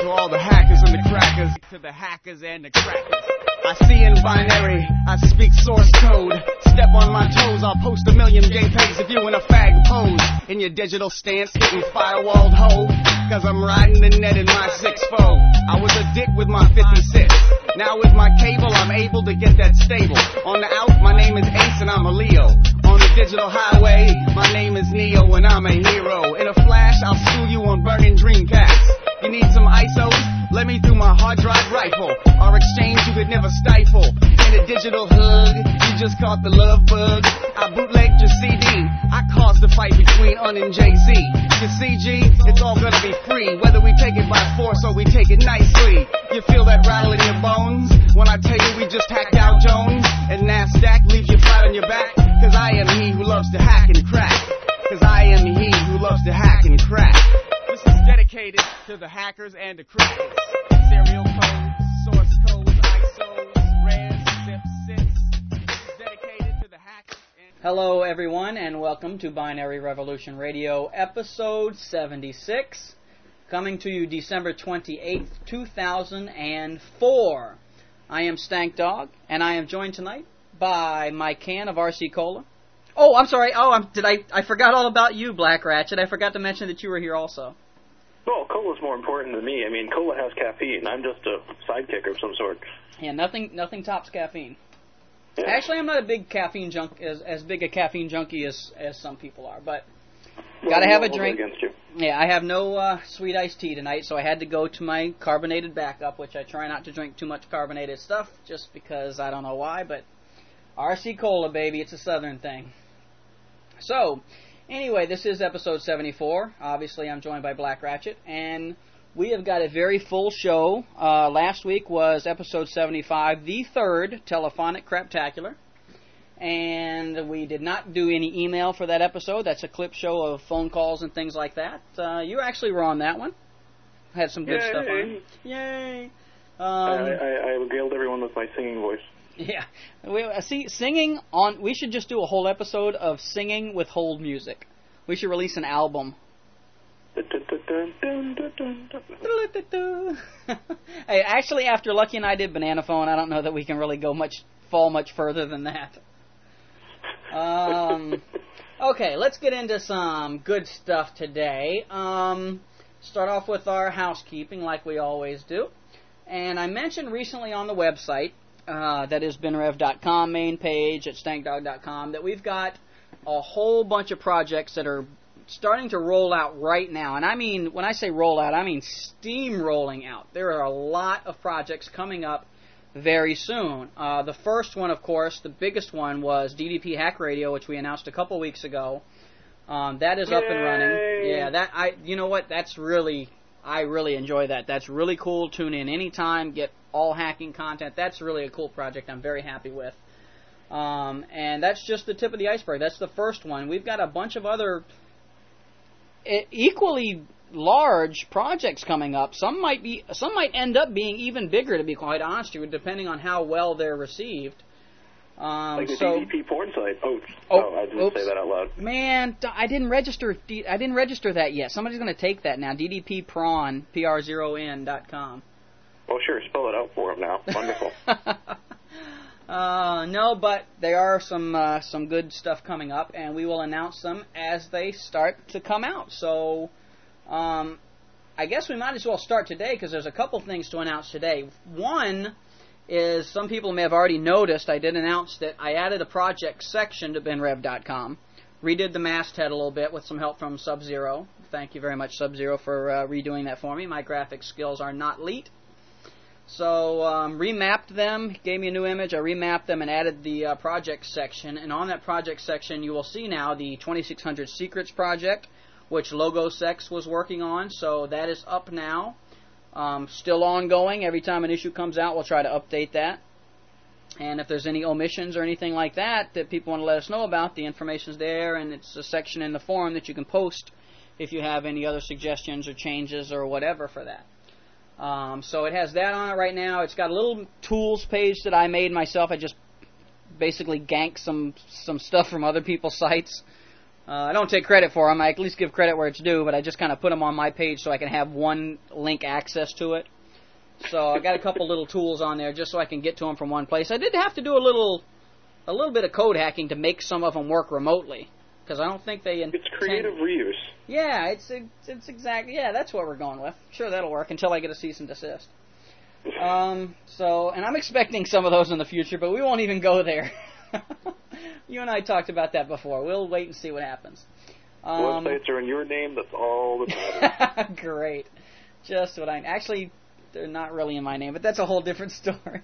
to all the hackers and the crackers. To the hackers and the crackers. I see in binary, I speak source code. Step on my toes, I'll post 1 million JPEGs if you in a fag pose. In your digital stance, getting firewalled hoe. Cause I'm riding the net in my 6-4. I was a dick with my 56. Now with my cable, I'm able to get that stable. On the out, my name is Ace and I'm a Leo. On the digital highway, my name is Neo and I'm a hero. In a flash, I'll school you on burning Dreamcast. You need some ISOs? Let me through my hard drive rifle. Our exchange you could never stifle. In a digital hug, you just caught the love bug. I bootlegged your CD. I caused the fight between Un and Jay-Z. You see, G, it's all gonna be free. Whether we take it by force or we take it nicely. You feel that rattle in your bones? When I tell you we just hacked out Jones. And NASDAQ leaves you flat on your back. Cause I am he who loves to hack and crack. Cause I am he who loves to hack and crack. This is dedicated to the hackers and the crackers. Serial codes, source codes, ISOs, RARs, zips, zips. This is dedicated to the hackers and... Hello everyone and welcome to Binary Revolution Radio episode 76. Coming to you December 28th, 2004. I am Stank Dog and I am joined tonight by my can of RC Cola. Oh, I'm sorry. I forgot all about you, Black Ratchet. I forgot to mention that you were here also. Well, cola's more important than me. I mean, cola has caffeine. I'm just a sidekick of some sort. Yeah, nothing tops caffeine. Yeah. Actually, I'm not a big caffeine as big a caffeine junkie as some people are, but Well, gotta have a drink. Against you. Yeah, I have no sweet iced tea tonight, so I had to go to my carbonated backup, which I try not to drink too much carbonated stuff, just because I don't know why, but RC Cola, baby, it's a Southern thing. So, anyway, this is episode 74. Obviously, I'm joined by Black Ratchet, and we have got a very full show. Last week was episode 75, the third telephonic craptacular, and we did not do any email for that episode. That's a clip show of phone calls and things like that. You actually were on that one. Had some good stuff on it. Yay! I regaled everyone with my singing voice. Yeah, singing on. We should just do a whole episode of singing with hold music. We should release an album. Hey, actually, after Lucky and I did Banana Phone, I don't know that we can really fall much further than that. Okay, let's get into some good stuff today. Start off with our housekeeping, like we always do. And I mentioned recently on the website. That is BinRev.com main page at StankDog.com, that we've got a whole bunch of projects that are starting to roll out right now. And I mean, when I say roll out, I mean steamrolling out. There are a lot of projects coming up very soon. The first one, of course, the biggest one was DDP Hack Radio, which we announced a couple weeks ago. That is up and running. Yeah, you know what? I really enjoy that. That's really cool. Tune in anytime. Get all hacking content. That's really a cool project I'm very happy with. And that's just the tip of the iceberg. That's the first one. We've got a bunch of other equally large projects coming up. Some might end up being even bigger, to be quite honest with you, depending on how well they're received. Like the DDP porn site. I didn't say that out loud. Man, I didn't register that yet. Somebody's going to take that now. DDPPrawn, PR0N.com. Well, sure, spell it out for him now. Wonderful. No, but there are some good stuff coming up, and we will announce them as they start to come out. So, I guess we might as well start today, because there's a couple things to announce today. One is, some people may have already noticed, I did announce that I added a project section to BinRev.com. Redid the masthead a little bit with some help from Sub-Zero. Thank you very much, Sub-Zero, for redoing that for me. My graphics skills are not elite. So, remapped them, gave me a new image, I remapped them and added the project section. And on that project section, you will see now the 2600 Secrets project, which LogoSex was working on. So that is up now. Still ongoing. Every time an issue comes out, we'll try to update that. And if there's any omissions or anything like that people want to let us know about, the information's there, and it's a section in the forum that you can post if you have any other suggestions or changes or whatever for that. So it has that on it right now. It's got a little tools page that I made myself. I just basically ganked some stuff from other people's sites. I don't take credit for them. I at least give credit where it's due, but I just kind of put them on my page so I can have one link access to it. So I got a couple little tools on there just so I can get to them from one place. I did have to do a little bit of code hacking to make some of them work remotely, because I don't think they intend... It's creative reuse. Yeah, it's exactly... Yeah, that's what we're going with. Sure, that'll work until I get a cease and desist. And I'm expecting some of those in the future, but we won't even go there. You and I talked about that before. We'll wait and see what happens. Websites are in your name. That's all that matters. Great. Just what I... Actually, they're not really in my name, but that's a whole different story.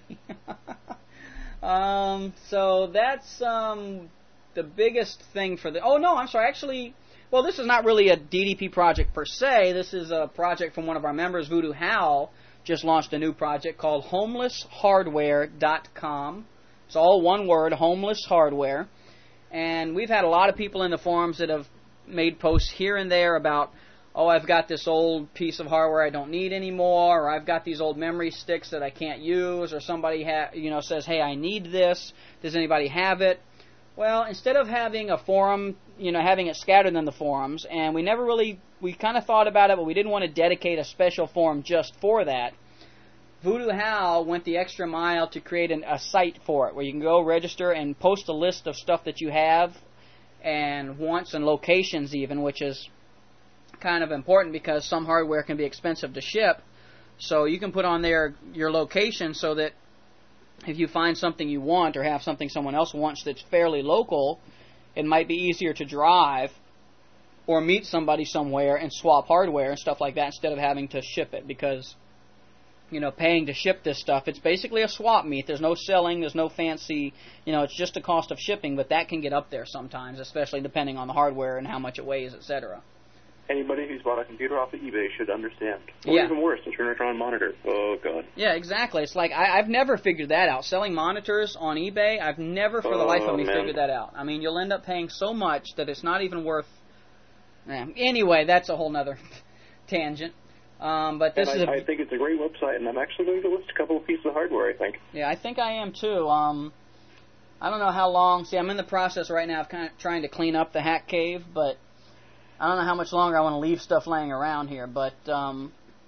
So that's the biggest thing for the... Oh, no, I'm sorry. Actually, well, this is not really a DDP project per se. This is a project from one of our members, Voodoo Hal. Just launched a new project called HomelessHardware.com. It's all one word, Homeless Hardware. And we've had a lot of people in the forums that have made posts here and there about, oh, I've got this old piece of hardware I don't need anymore, or I've got these old memory sticks that I can't use, or somebody says, hey, I need this. Does anybody have it? Well, instead of having a forum, having it scattered in the forums, and we kind of thought about it, but we didn't want to dedicate a special forum just for that. Voodoo Hal went the extra mile to create a site for it where you can go register and post a list of stuff that you have and wants and locations even, which is kind of important because some hardware can be expensive to ship. So you can put on there your location so that if you find something you want or have something someone else wants that's fairly local, it might be easier to drive or meet somebody somewhere and swap hardware and stuff like that instead of having to ship it, because paying to ship this stuff, it's basically a swap meet. There's no selling, there's no fancy, it's just the cost of shipping, but that can get up there sometimes, especially depending on the hardware and how much it weighs, etc. Anybody who's bought a computer off of eBay should understand. Or even worse, a Trinitron monitor. Oh, God. Yeah, exactly. It's like, I've never figured that out. Selling monitors on eBay, I've never for the life of me figured that out. I mean, you'll end up paying so much that it's not even worth... Anyway, that's a whole nother tangent. But this I think it's a great website, and I'm actually going to list a couple of pieces of hardware, I think. Yeah, I think I am too. I don't know how long. See, I'm in the process right now of kind of trying to clean up the hack cave, but I don't know how much longer I want to leave stuff laying around here. But some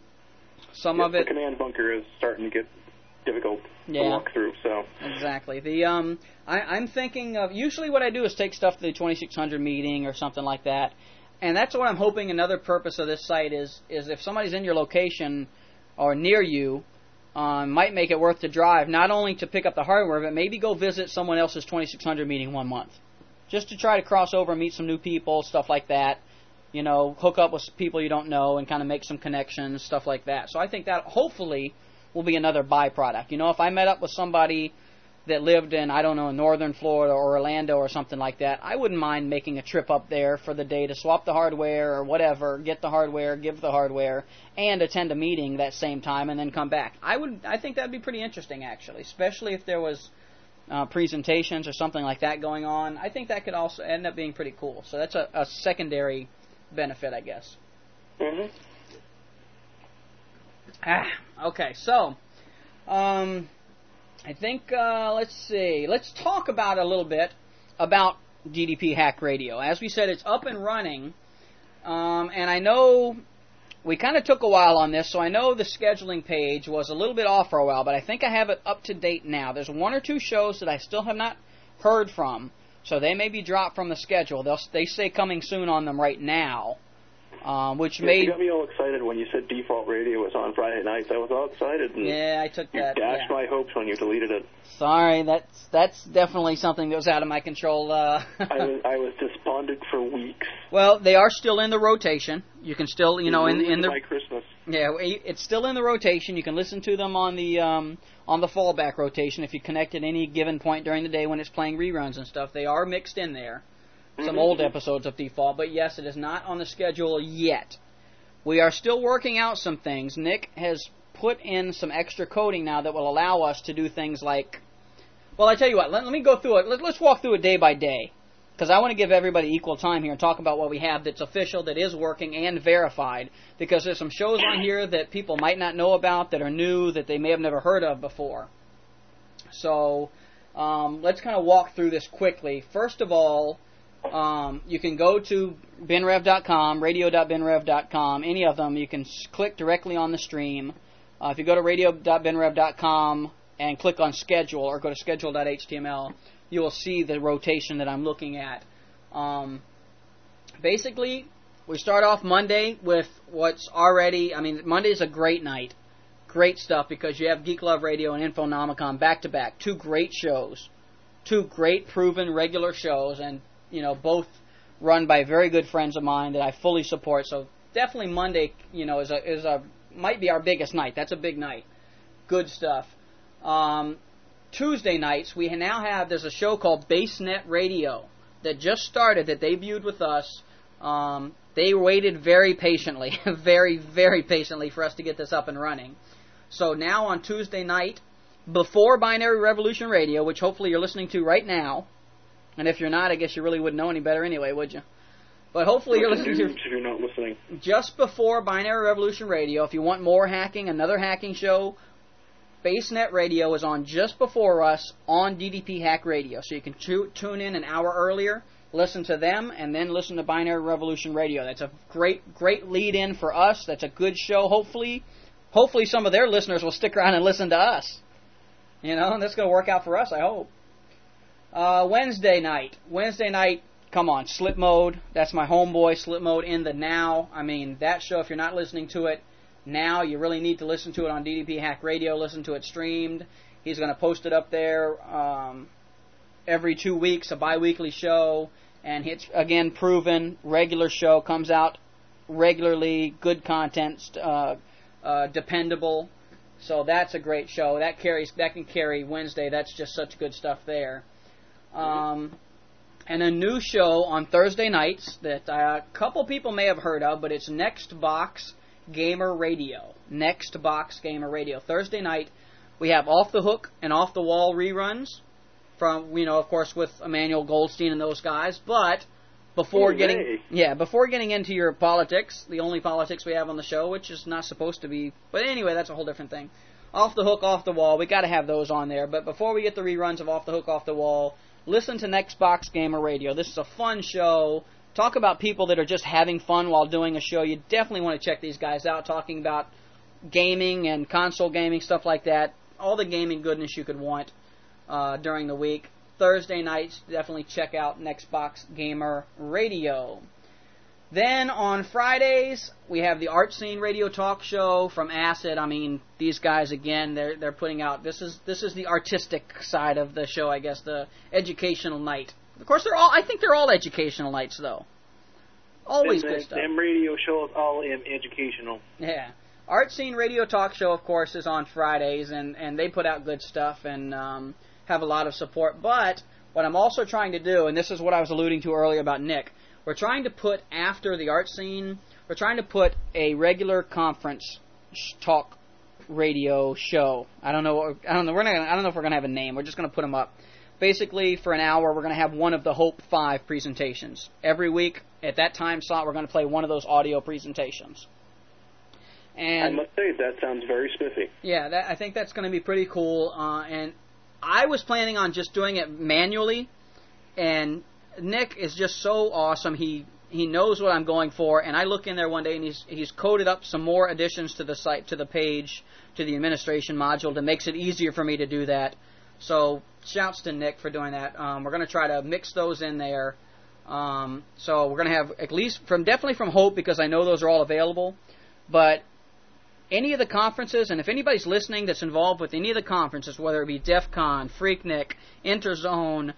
of it... The command bunker is starting to get difficult to walk through, so... Exactly. I'm thinking of... Usually what I do is take stuff to the 2600 meeting or something like that. And that's what I'm hoping another purpose of this site is if somebody's in your location or near you, might make it worth to drive, not only to pick up the hardware, but maybe go visit someone else's 2600 meeting 1 month. Just to try to cross over and meet some new people, stuff like that. Hook up with people you don't know and kind of make some connections, stuff like that. So I think that hopefully will be another byproduct. If I met up with somebody that lived in, I don't know, northern Florida or Orlando or something like that, I wouldn't mind making a trip up there for the day to swap the hardware or whatever, get the hardware, give the hardware, and attend a meeting that same time and then come back. I think that'd be pretty interesting, actually, especially if there was presentations or something like that going on. I think that could also end up being pretty cool. So that's a secondary benefit, I guess. Mm-hmm. Okay, so... I think, let's see, let's talk about a little bit about DDP Hack Radio. As we said, it's up and running, and I know we kind of took a while on this, so I know the scheduling page was a little bit off for a while, but I think I have it up to date now. There's 1 or 2 shows that I still have not heard from, so they may be dropped from the schedule. They say coming soon on them right now. Which made... You got me all excited when you said Default Radio was on Friday nights. I was all excited. And I took that. You dashed my hopes when you deleted it. Sorry, that's definitely something that was out of my control. I was despondent for weeks. Well, they are still in the rotation. You can still, in the... By Christmas. Yeah, it's still in the rotation. You can listen to them on the fallback rotation if you connect at any given point during the day when it's playing reruns and stuff. They are mixed in there. Some old episodes of Default, but yes, it is not on the schedule yet. We are still working out some things. Nick has put in some extra coding now that will allow us to do things like... Well, I tell you what, let me go through it. Let's walk through it day by day, because I want to give everybody equal time here and talk about what we have that's official, that is working, and verified, because there's some shows on here that people might not know about, that are new, that they may have never heard of before. So, let's kind of walk through this quickly. First of all... You can go to binrev.com, radio.binrev.com, any of them. You can click directly on the stream. If you go to radio.binrev.com and click on schedule or go to schedule.html, you will see the rotation that I'm looking at. Basically, we start off Monday with what's already, Monday is a great night. Great stuff because you have Geek Love Radio and Infonomicon back-to-back. Two great shows. Two great proven regular shows, and both run by very good friends of mine that I fully support. So definitely Monday, might be our biggest night. That's a big night. Good stuff. Tuesday nights, there's a show called BaseNet Radio that just started, that debuted with us. They waited very patiently, very, very patiently for us to get this up and running. So now on Tuesday night, before Binary Revolution Radio, which hopefully you're listening to right now, and if you're not, I guess you really wouldn't know any better anyway, would you? But hopefully you're listening to... If you're not listening. Just before Binary Revolution Radio, if you want more hacking, another hacking show, BaseNet Radio is on just before us on DDP Hack Radio. So you can tune in an hour earlier, listen to them, and then listen to Binary Revolution Radio. That's a great lead-in for us. That's a good show. Hopefully some of their listeners will stick around and listen to us. That's going to work out for us, I hope. Wednesday night, come on, Slip Mode. That's my homeboy, Slip Mode in the Now. That show, if you're not listening to it now, you really need to listen to it on DDP Hack Radio. Listen to it streamed. He's going to post it up there every 2 weeks, a bi-weekly show. And it's, again, proven, regular show, comes out regularly, good content, dependable. So that's a great show. That can carry Wednesday. That's just such good stuff there. And a new show on Thursday nights that a couple people may have heard of, but it's Next Box Gamer Radio. Next Box Gamer Radio. Thursday night, we have Off the Hook and Off the Wall reruns from, of course, with Emmanuel Goldstein and those guys. But before getting into your politics, the only politics we have on the show, which is not supposed to be, but anyway, that's a whole different thing. Off the Hook, Off the Wall, we got to have those on there. But before we get the reruns of Off the Hook, Off the Wall, listen to Next Box Gamer Radio. This is a fun show. Talk about people that are just having fun while doing a show. You definitely want to check these guys out, talking about gaming and console gaming, stuff like that. All the gaming goodness you could want during the week. Thursday nights, definitely check out Next Box Gamer Radio. Then on Fridays, we have the Art Scene Radio Talk Show from Acid. These guys, again, they're putting out, this is the artistic side of the show, I guess, the educational night. Of course, I think they're all educational nights, though. Always good stuff. Them radio shows all educational. Yeah. Art Scene Radio Talk Show, of course, is on Fridays, and they put out good stuff and have a lot of support. But what I'm also trying to do, and this is what I was alluding to earlier about Nick, we're trying to put, after the Art Scene, we're trying to put a regular conference talk radio show. I don't know if we're going to have a name. We're just going to put them up. Basically, for an hour, we're going to have one of the Hope 5 presentations. Every week, at that time slot, we're going to play one of those audio presentations. And I must say, that sounds very spiffy. Yeah, I think that's going to be pretty cool. And I was planning on just doing it manually, and Nick is just so awesome. He knows what I'm going for, and I look in there one day, and he's coded up some more additions to the site, to the page, to the administration module that makes it easier for me to do that. So shouts to Nick for doing that. We're going to try to mix those in there. So we're going to have at least definitely from Hope, because I know those are all available. But any of the conferences, and if anybody's listening that's involved with any of the conferences, whether it be DEF CON, Freaknik, Interzone,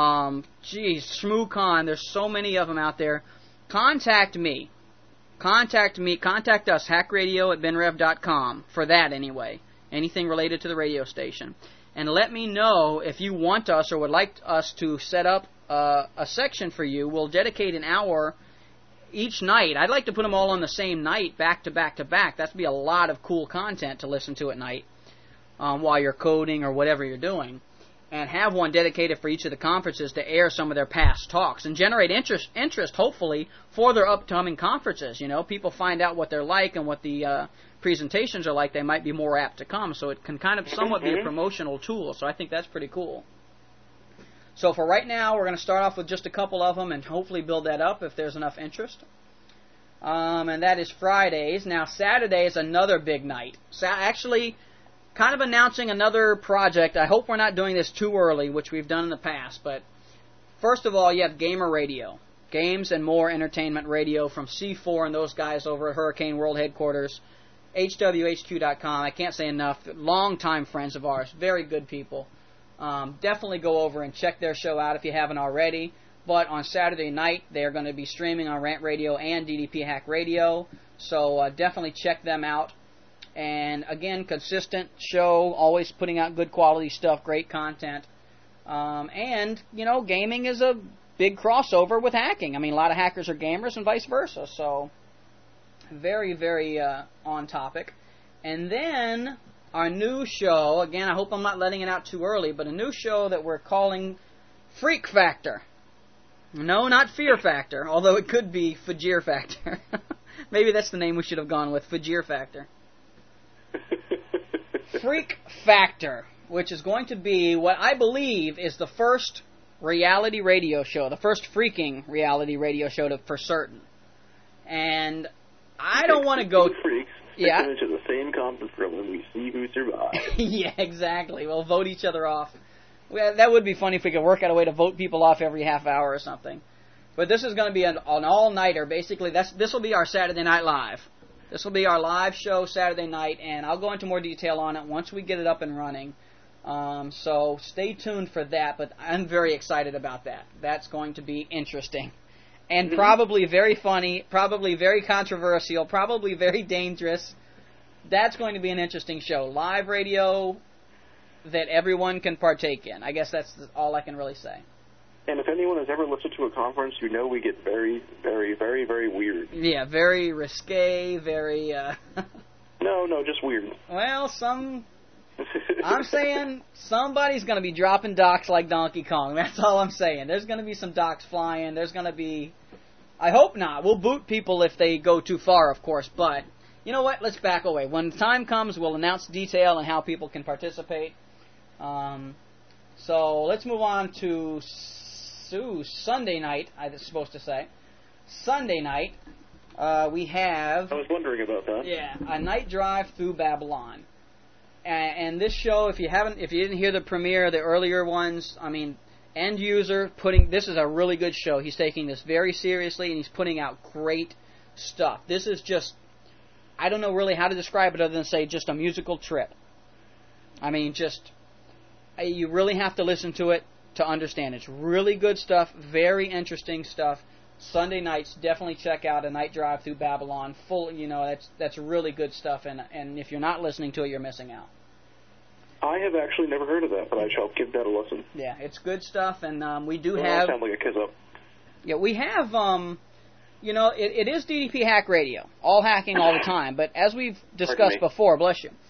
ShmooCon, there's so many of them out there, contact me. Contact us, hackradio@binrev.com, for that anyway. Anything related to the radio station. And let me know if you want us or would like us to set up a section for you. We'll dedicate an hour each night. I'd like to put them all on the same night, back to back to back. That'd be a lot of cool content to listen to at night while you're coding or whatever you're doing. And have one dedicated for each of the conferences to air some of their past talks and generate interest hopefully, for their upcoming conferences. People find out what they're like and what the presentations are like, they might be more apt to come. So it can kind of somewhat be a promotional tool. So I think that's pretty cool. So for right now, we're going to start off with just a couple of them and hopefully build that up if there's enough interest. And that is Fridays. Now, Saturday is another big night. Actually, kind of announcing another project. I hope we're not doing this too early, which we've done in the past. But first of all, you have Gamer Radio. Games and More Entertainment Radio from C4 and those guys over at Hurricane World Headquarters. HWHQ.com. I can't say enough. Long-time friends of ours. Very good people. Definitely go over and check their show out if you haven't already. But on Saturday night, they're going to be streaming on Rant Radio and DDP Hack Radio. So definitely check them out. And again, consistent show, always putting out good quality stuff, great content. And, you know, gaming is a big crossover with hacking. I mean, a lot of hackers are gamers and vice versa. So very, very on topic. And then our new show, again, I hope I'm not letting it out too early, but a new show that we're calling Freak Factor. No, not Fear Factor, although it could be Fajir Factor. Maybe that's the name we should have gone with, Fajir Factor. Freak Factor, which is going to be what I believe is the first reality radio show, the first freaking reality radio show for certain. And I don't want to go... Freaks. Yeah. Into the same conference room and we see who survives. Yeah, exactly. We'll vote each other off. Well, that would be funny if we could work out a way to vote people off every half hour or something. But this is going to be an all-nighter. Basically, this will be our Saturday Night Live. This will be our live show Saturday night, and I'll go into more detail on it once we get it up and running. So stay tuned for that, but I'm very excited about that. That's going to be interesting. And probably very funny, probably very controversial, probably very dangerous. That's going to be an interesting show. Live radio that everyone can partake in. I guess that's all I can really say. And if anyone has ever listened to a conference, you know we get very, very, very, very weird. Yeah, very risque, very... No, just weird. Well, I'm saying somebody's going to be dropping docks like Donkey Kong. That's all I'm saying. There's going to be some docks flying. There's going to be... I hope not. We'll boot people if they go too far, of course. But, you know what? Let's back away. When the time comes, we'll announce detail and how people can participate. So let's move on to Sunday night, I was supposed to say. Sunday night, we have... I was wondering about that. Yeah, A Night Drive Through Babylon. And this show, if you didn't hear the premiere, the earlier ones, I mean, End User this is a really good show. He's taking this very seriously and he's putting out great stuff. This is just, I don't know really how to describe it other than say just a musical trip. I mean, you really have to listen to it to understand. It's really good stuff, very interesting stuff. Sunday nights, definitely check out A Night Drive Through Babylon. That's really good stuff, and if you're not listening to it, you're missing out. I have actually never heard of that, but I shall give that a listen. Yeah, it's good stuff, and we do have... have... sound like a kiss up. Yeah, we have, it is DDP Hack Radio, all hacking all the time, but as we've discussed before, bless you,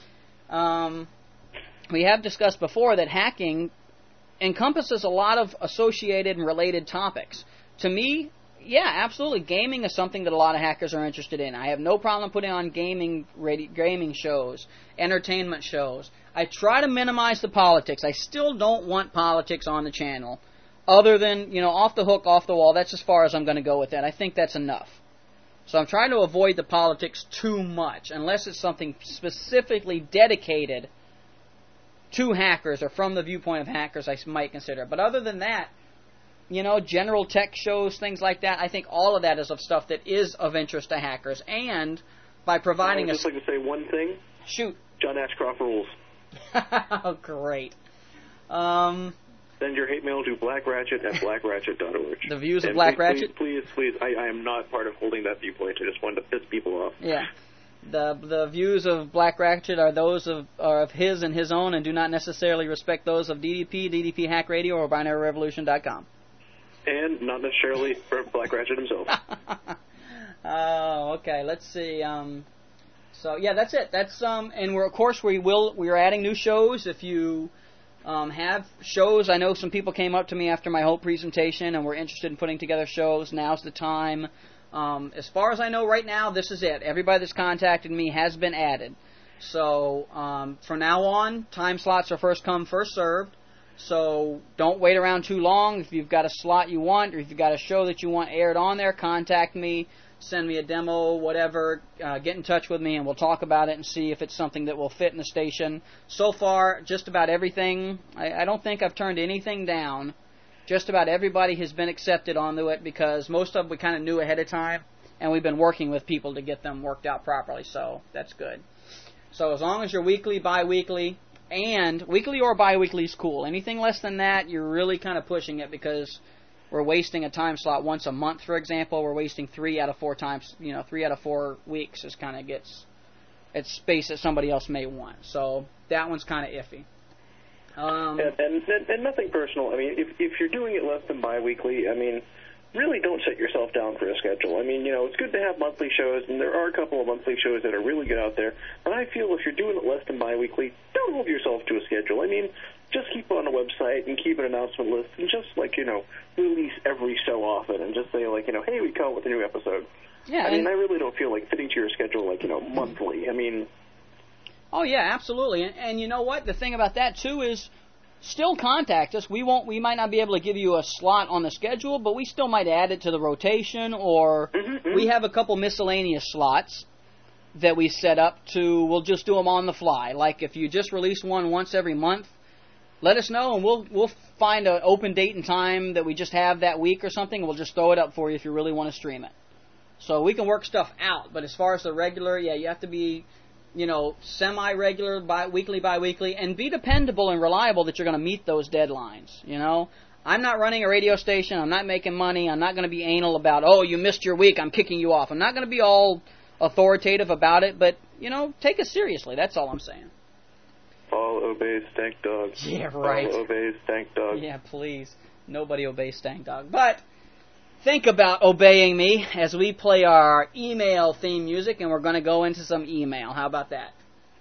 we have discussed before that hacking encompasses a lot of associated and related topics. To me, yeah, absolutely, gaming is something that a lot of hackers are interested in. I have no problem putting on gaming shows, entertainment shows. I try to minimize the politics. I still don't want politics on the channel, other than, off the hook, off the wall. That's as far as I'm going to go with that. I think that's enough. So I'm trying to avoid the politics too much, unless it's something specifically dedicated to hackers or from the viewpoint of hackers, I might consider. But other than that, general tech shows, things like that, I think all of that is of stuff that is of interest to hackers. And by providing I would just like to say one thing. Shoot. John Ashcroft rules. Oh, great. Send your hate mail to blackratchet@blackratchet.org. The views of Black Ratchet? Please. I am not part of holding that viewpoint. I just wanted to piss people off. Yeah. The views of Black Ratchet are those of his and his own, and do not necessarily respect those of DDP, DDP Hack Radio, or BinaryRevolution.com. And not necessarily for Black Ratchet himself. Oh, okay. Let's see. So yeah, that's it. That's and we're adding new shows. If you have shows, I know some people came up to me after my whole presentation and were interested in putting together shows. Now's the time. As far as I know right now, this is it. Everybody that's contacted me has been added. So from now on, time slots are first come, first served. So don't wait around too long. If you've got a slot you want, or if you've got a show that you want aired on there, contact me, send me a demo, whatever, get in touch with me, and we'll talk about it and see if it's something that will fit in the station. So far, just about everything, I don't think I've turned anything down. Just about everybody has been accepted onto it because most of them we kind of knew ahead of time, and we've been working with people to get them worked out properly, so that's good. So as long as you're weekly, bi-weekly, and weekly or bi-weekly is cool. Anything less than that, you're really kind of pushing it because we're wasting a time slot once a month, for example. We're wasting 3 out of 4 times, 3 out of 4 weeks is kind of it's space that somebody else may want. So that one's kind of iffy. And nothing personal. I mean, if you're doing it less than bi-weekly, I mean, really don't set yourself down for a schedule. I mean, it's good to have monthly shows, and there are a couple of monthly shows that are really good out there. But I feel if you're doing it less than bi-weekly, don't hold yourself to a schedule. I mean, just keep on a website and keep an announcement list and just, release every so often and just say, hey, we come with a new episode. Yeah. I mean, I really don't feel like fitting to your schedule, monthly. I mean... Oh, yeah, absolutely. And you know what? The thing about that, too, is still contact us. We might not be able to give you a slot on the schedule, but we still might add it to the rotation, or we have a couple miscellaneous slots that we set up we'll just do them on the fly. Like if you just release one once every month, let us know, and we'll find an open date and time that we just have that week or something, and we'll just throw it up for you if you really want to stream it. So we can work stuff out, but as far as the regular, yeah, you have to be, semi-regular, weekly, bi-weekly, and be dependable and reliable that you're going to meet those deadlines, I'm not running a radio station, I'm not making money, I'm not going to be anal about, oh, you missed your week, I'm kicking you off. I'm not going to be all authoritative about it, but, take it seriously, that's all I'm saying. All obeys Stank Dog. Yeah, right. All obeys Stank Dog. Yeah, please. Nobody obeys Stank Dog. But think about obeying me as we play our email theme music, and we're going to go into some email. How about that?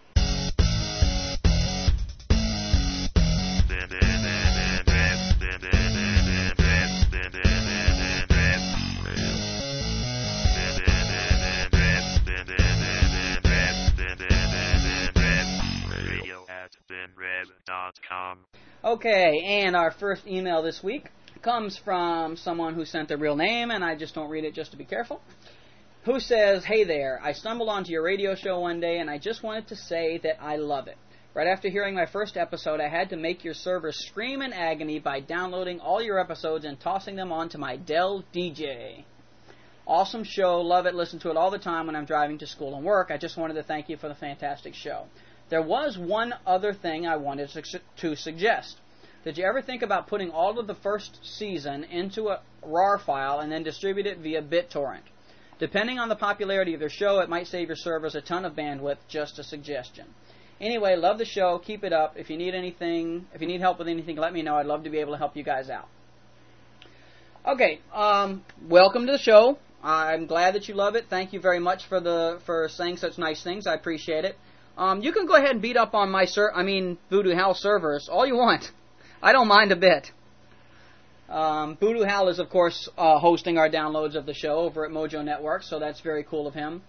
Okay, and our first email this week comes from someone who sent their real name, and I just don't read it just to be careful, who says, "Hey there, I stumbled onto your radio show one day, and I just wanted to say that I love it. Right after hearing my first episode, I had to make your server scream in agony by downloading all your episodes and tossing them onto my Dell DJ. Awesome show, love it, listen to it all the time when I'm driving to school and work. I just wanted to thank you for the fantastic show. There was one other thing I wanted to suggest. Did you ever think about putting all of the first season into a RAR file and then distribute it via BitTorrent? Depending on the popularity of your show, it might save your servers a ton of bandwidth. Just a suggestion. Anyway, love the show. Keep it up. If you need help with anything, let me know. I'd love to be able to help you guys out." Okay, welcome to the show. I'm glad that you love it. Thank you very much for saying such nice things. I appreciate it. You can go ahead and beat up on Voodoo Hal servers all you want. I don't mind a bit. Voodoo Hal is, of course, hosting our downloads of the show over at Mojo Network, so that's very cool of him.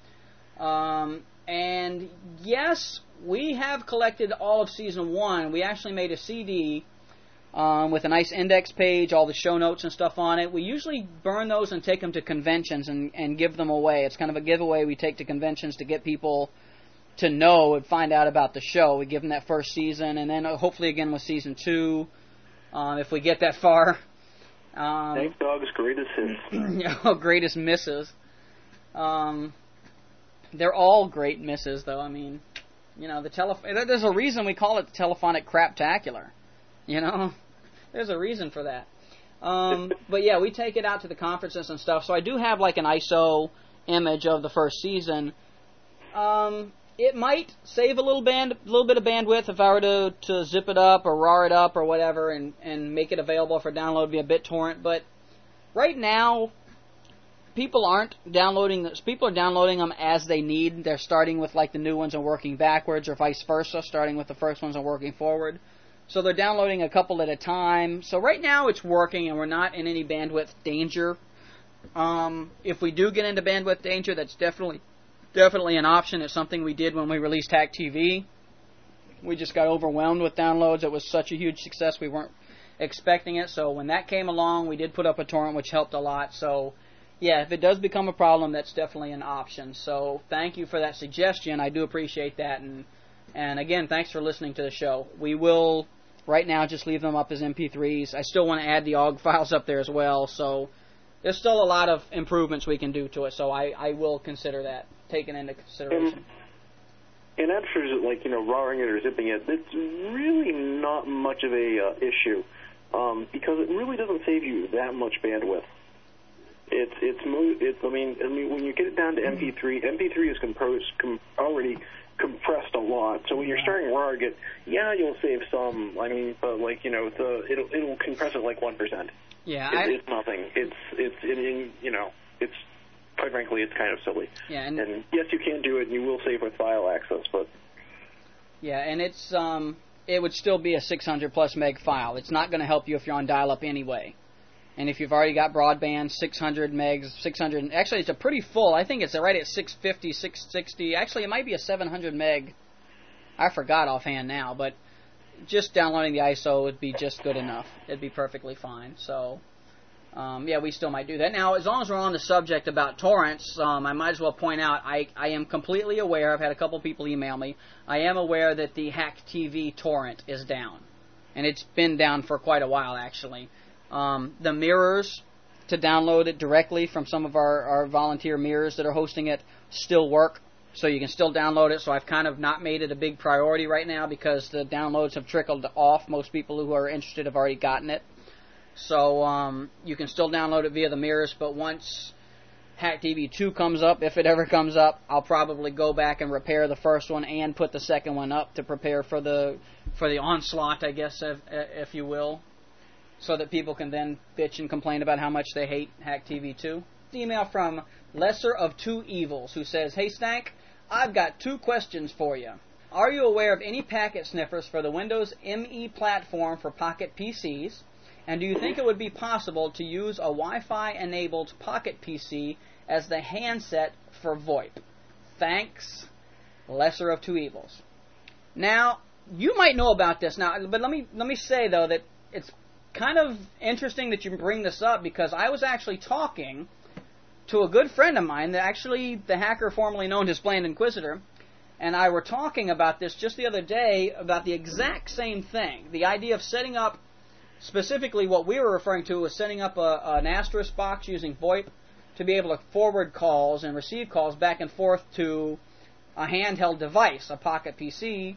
And yes, we have collected all of Season 1. We actually made a CD with a nice index page, all the show notes and stuff on it. We usually burn those and take them to conventions and give them away. It's kind of a giveaway we take to conventions to get people to know and find out about the show. We give them that first season, and then hopefully again with Season 2, if we get that far. Thank Dog's greatest hits. Greatest misses. They're all great misses, though. I mean, there's a reason we call it the Telephonic Craptacular. There's a reason for that. But yeah, we take it out to the conferences and stuff. So I do have like an ISO image of the first season. It might save a little bit of bandwidth if I were to zip it up or RAR it up or whatever and make it available for download via BitTorrent. But right now, people aren't downloading this. People are downloading them as they need. They're starting with like the new ones and working backwards, or vice versa, starting with the first ones and working forward. So they're downloading a couple at a time. So right now it's working, and we're not in any bandwidth danger. If we do get into bandwidth danger, that's definitely an option. It's something we did when we released Hack TV. We just got overwhelmed with downloads. It was such a huge success. We weren't expecting it. So when that came along, we did put up a torrent, which helped a lot. So, yeah, if it does become a problem, that's definitely an option. So thank you for that suggestion. I do appreciate that. And again, thanks for listening to the show. We will, right now, just leave them up as MP3s. I still want to add the OGG files up there as well. So there's still a lot of improvements we can do to it. So I will consider that taken into consideration. And as for, like, rawing it or zipping it, it's really not much of a issue because it really doesn't save you that much bandwidth. I mean, when you get it down to MP3, MP3 is already compressed a lot. So when you're starting rawing it, yeah, you'll save some. I mean, but like it'll compress it like 1%. Yeah, it's nothing. It's quite frankly, it's kind of silly. Yeah, and yes, you can do it, and you will save with file access, but yeah, and it would still be a 600 plus meg file. It's not going to help you if you're on dial-up anyway. And if you've already got broadband, 600 megs, 600. Actually, it's a pretty full. I think it's right at 650, 660. Actually, it might be a 700 meg. I forgot offhand now, but just downloading the ISO would be just good enough. It'd be perfectly fine. So. Yeah, we still might do that. Now, as long as we're on the subject about torrents, I might as well point out I am completely aware, I've had a couple people email me, I am aware that the Hack TV torrent is down. And it's been down for quite a while, actually. The mirrors to download it directly from some of our volunteer mirrors that are hosting it still work, so you can still download it. So I've kind of not made it a big priority right now because the downloads have trickled off. Most people who are interested have already gotten it. So you can still download it via the mirrors, but once Hack TV 2 comes up, if it ever comes up, I'll probably go back and repair the first one and put the second one up to prepare for the onslaught, I guess, if you will, so that people can then bitch and complain about how much they hate Hack TV 2. Email from Lesser of Two Evils, who says, "Hey Stank, I've got 2 questions for you. Are you aware of any packet sniffers for the Windows ME platform for Pocket PCs? And do you think it would be possible to use a Wi-Fi enabled Pocket PC as the handset for VoIP? Thanks, Lesser of Two Evils." Now, you might know about this now, but let me say though that it's kind of interesting that you bring this up because I was actually talking to a good friend of mine, the hacker formerly known as Bland Inquisitor, and I were talking about this just the other day about the exact same thing, the idea of setting up. Specifically, what we were referring to was setting up an asterisk box using VoIP to be able to forward calls and receive calls back and forth to a handheld device, a Pocket PC,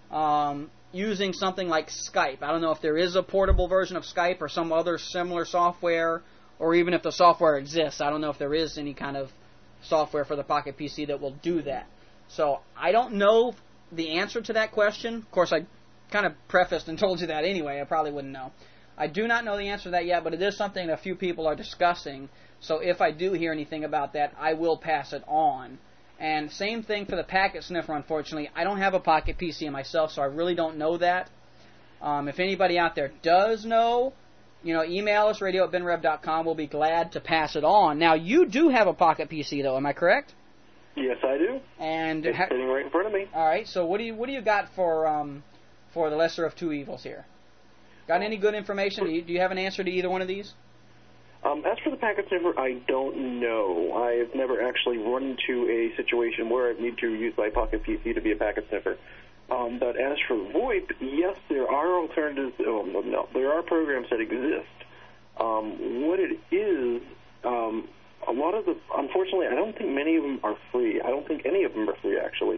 using something like Skype. I don't know if there is a portable version of Skype or some other similar software, or even if the software exists. I don't know if there is any kind of software for the Pocket PC that will do that. So I don't know the answer to that question. Of course, I kind of prefaced and told you that anyway. I probably wouldn't know. I do not know the answer to that yet, but it is something that a few people are discussing. So if I do hear anything about that, I will pass it on. And same thing for the packet sniffer, unfortunately. I don't have a Pocket PC myself, so I really don't know that. If anybody out there does know, email us, radio@binrev.com. We'll be glad to pass it on. Now, you do have a Pocket PC, though. Am I correct? Yes, I do. And it's sitting right in front of me. All right, so what do you got for the Lesser of Two Evils here? Got any good information? Do you have an answer to either one of these? As for the packet sniffer, I don't know. I've never actually run into a situation where I need to use my Pocket PC to be a packet sniffer. But as for VoIP, yes, there are alternatives. No, there are programs that exist. What it is, a lot of unfortunately, I don't think many of them are free. I don't think any of them are free, actually.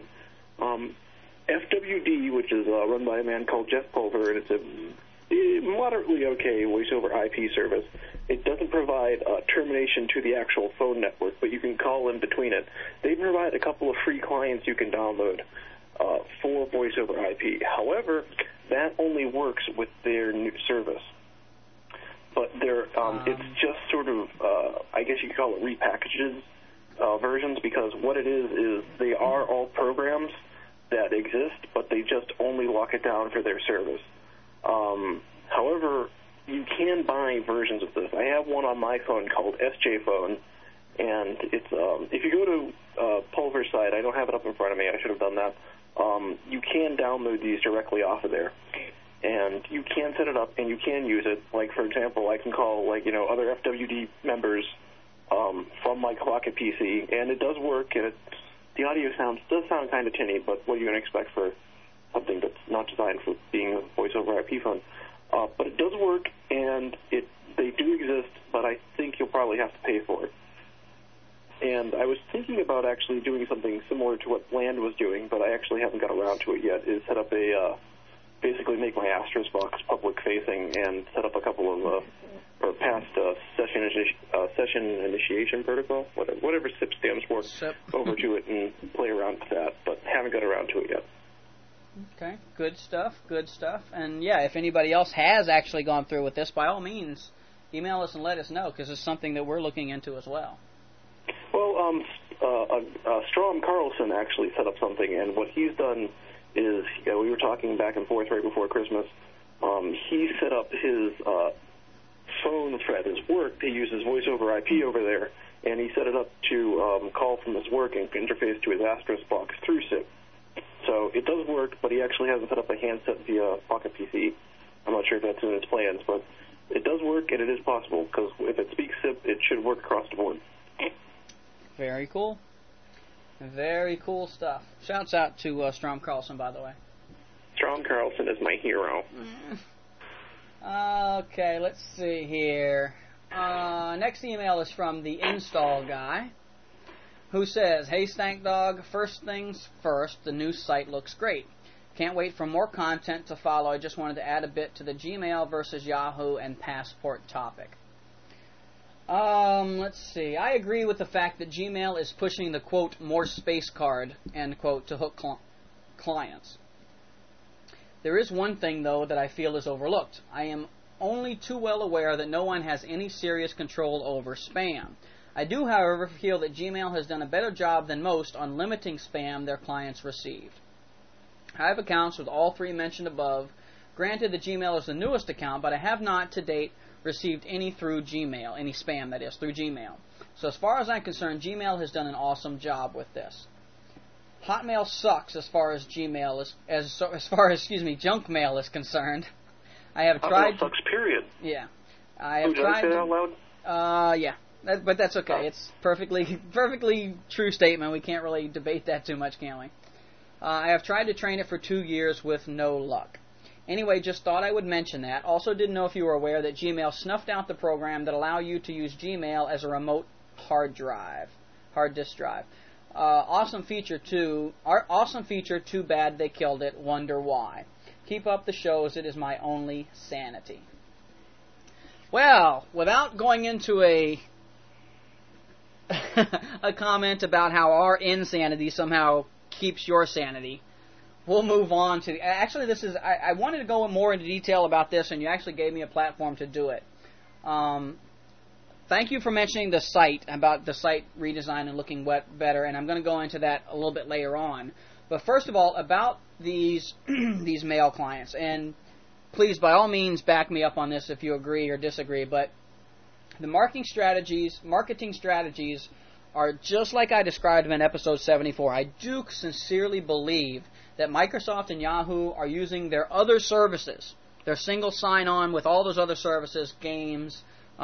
FWD, which is run by a man called Jeff Pulver, and it's a moderately okay voice-over IP service. It doesn't provide termination to the actual phone network, but you can call in between it. They provide a couple of free clients you can download for voice-over IP. However, that only works with their new service. But it's just sort of, I guess you could call it repackaged versions, because what it is they are all programs that exist, but they just only lock it down for their service. However, you can buy versions of this. I have one on my phone called SJ Phone, and it's if you go to Pulver's site, I don't have it up in front of me. I should have done that. You can download these directly off of there. and you can set it up and you can use it. Like, for example, I can call, like, other FWD members from my Pocket PC, and it does work, and the audio does sound kind of tinny, but what are you going to expect for something that's not designed for being a voice over IP phone? But it does work, and they do exist, but I think you'll probably have to pay for it. And I was thinking about actually doing something similar to what Bland was doing, but I actually haven't got around to it yet, is set up basically make my Asterisk box public-facing and set up a couple of, or past session initiation protocol, whatever SIP stands for, over to it and play around with that, but haven't got around to it yet. Okay, good stuff. And yeah, if anybody else has actually gone through with this, by all means, email us and let us know, because it's something that we're looking into as well. Well, Strom Carlson actually set up something, and what he's done is, we were talking back and forth right before Christmas. He set up his phone at his work to use his voice over IP over there, and he set it up to call from his work and interface to his Asterisk box through SIP. So it does work, but he actually hasn't set up a handset via Pocket PC. I'm not sure if that's in his plans, but it does work, and it is possible, because if it speaks SIP, it should work across the board. Very cool. Very cool stuff. Shouts out to Strom Carlson, by the way. Strom Carlson is my hero. Okay, let's see here. Next email is from the install guy, who says, "Hey Stank Dog, first things first, the new site looks great. Can't wait for more content to follow. I just wanted to add a bit to the Gmail versus Yahoo and Passport topic." Let's see. I agree with the fact that Gmail is pushing the, quote, more space card, end quote, to hook clients. There is one thing, though, that I feel is overlooked. I am only too well aware that no one has any serious control over spam. I do, however, feel that Gmail has done a better job than most on limiting spam their clients received. I have accounts with all three mentioned above. Granted, the Gmail is the newest account, but I have not, to date, received any through Gmail, any spam, that is, through Gmail. So as far as I'm concerned, Gmail has done an awesome job with this. Hotmail sucks as far as Gmail is, as far as junk mail is concerned. I have tried. Hotmail sucks, period. Yeah, I have tried. Did I say that out loud? Yeah, but that's okay. It's perfectly true statement. We can't really debate that too much, can we? I have tried to train it for 2 years with no luck. Anyway, just thought I would mention that. Also didn't know if you were aware that Gmail snuffed out the program that allow you to use Gmail as a remote hard disk drive. Awesome feature, too. Awesome feature, too bad they killed it. Wonder why. Keep up the shows. It is my only sanity. Well, without going into a comment about how our insanity somehow keeps your sanity, we'll move on to... Actually, I wanted to go more into detail about this, and you actually gave me a platform to do it. Thank you for mentioning the site, about the site redesign and looking better, and I'm going to go into that a little bit later on. But first of all, about these these mail clients, and please, by all means, back me up on this if you agree or disagree, but the marketing strategies are just like I described them in episode 74. I do sincerely believe that Microsoft and Yahoo are using their other services, their single sign-on with all those other services, games.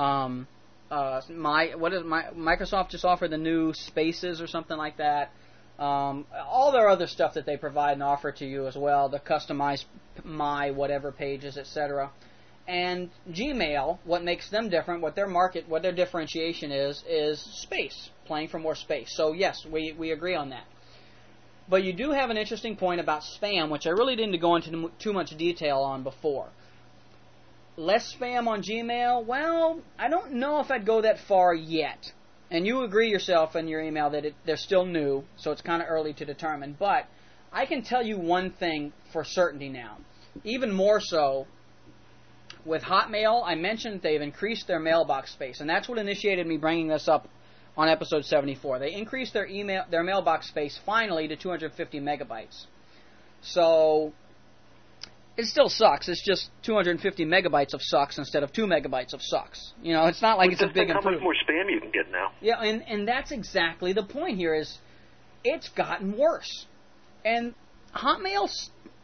Microsoft just offered the new Spaces or something like that. All their other stuff that they provide and offer to you as well, the customized my whatever pages, etc. And Gmail, what makes them different, what their differentiation is space, playing for more space. So yes, we agree on that. But you do have an interesting point about spam, which I really didn't go into too much detail on before. Less spam on Gmail? Well, I don't know if I'd go that far yet. And you agree yourself in your email that they're still new, so it's kind of early to determine. But I can tell you one thing for certainty now. Even more so, with Hotmail, I mentioned they've increased their mailbox space, and that's what initiated me bringing this up on episode 74. They increased their mailbox space finally to 250 megabytes. So it still sucks. It's just 250 megabytes of sucks instead of 2 megabytes of sucks. You know, it's not like it's a big improvement. How much more spam you can get now? Yeah, and that's exactly the point here is it's gotten worse. And Hotmail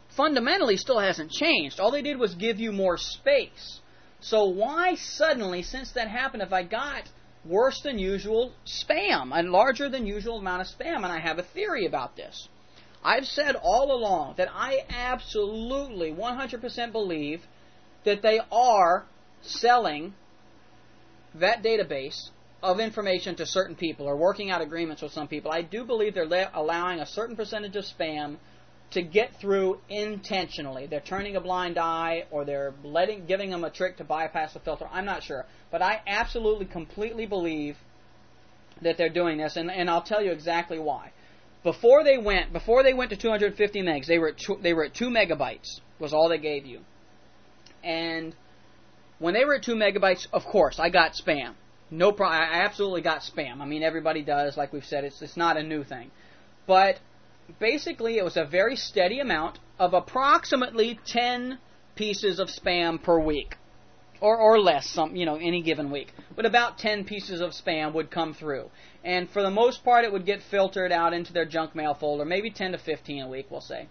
fundamentally still hasn't changed. All they did was give you more space. So why suddenly, since that happened, have I got worse than usual spam, a larger than usual amount of spam? And I have a theory about this. I've said all along that I absolutely 100% believe that they are selling that database of information to certain people or working out agreements with some people. I do believe they're allowing a certain percentage of spam to get through intentionally. They're turning a blind eye, or they're giving them a trick to bypass the filter. I'm not sure. But I absolutely, completely believe that they're doing this, and I'll tell you exactly why. Before they went to 250 megs, they were at 2 megabytes was all they gave you. And when they were at 2 megabytes, of course, I got spam. No problem. I absolutely got spam. I mean, everybody does, like we've said. It's not a new thing. But basically, it was a very steady amount of approximately 10 pieces of spam per week, or less, any given week. But about 10 pieces of spam would come through, and for the most part, it would get filtered out into their junk mail folder. Maybe 10 to 15 a week, we'll say.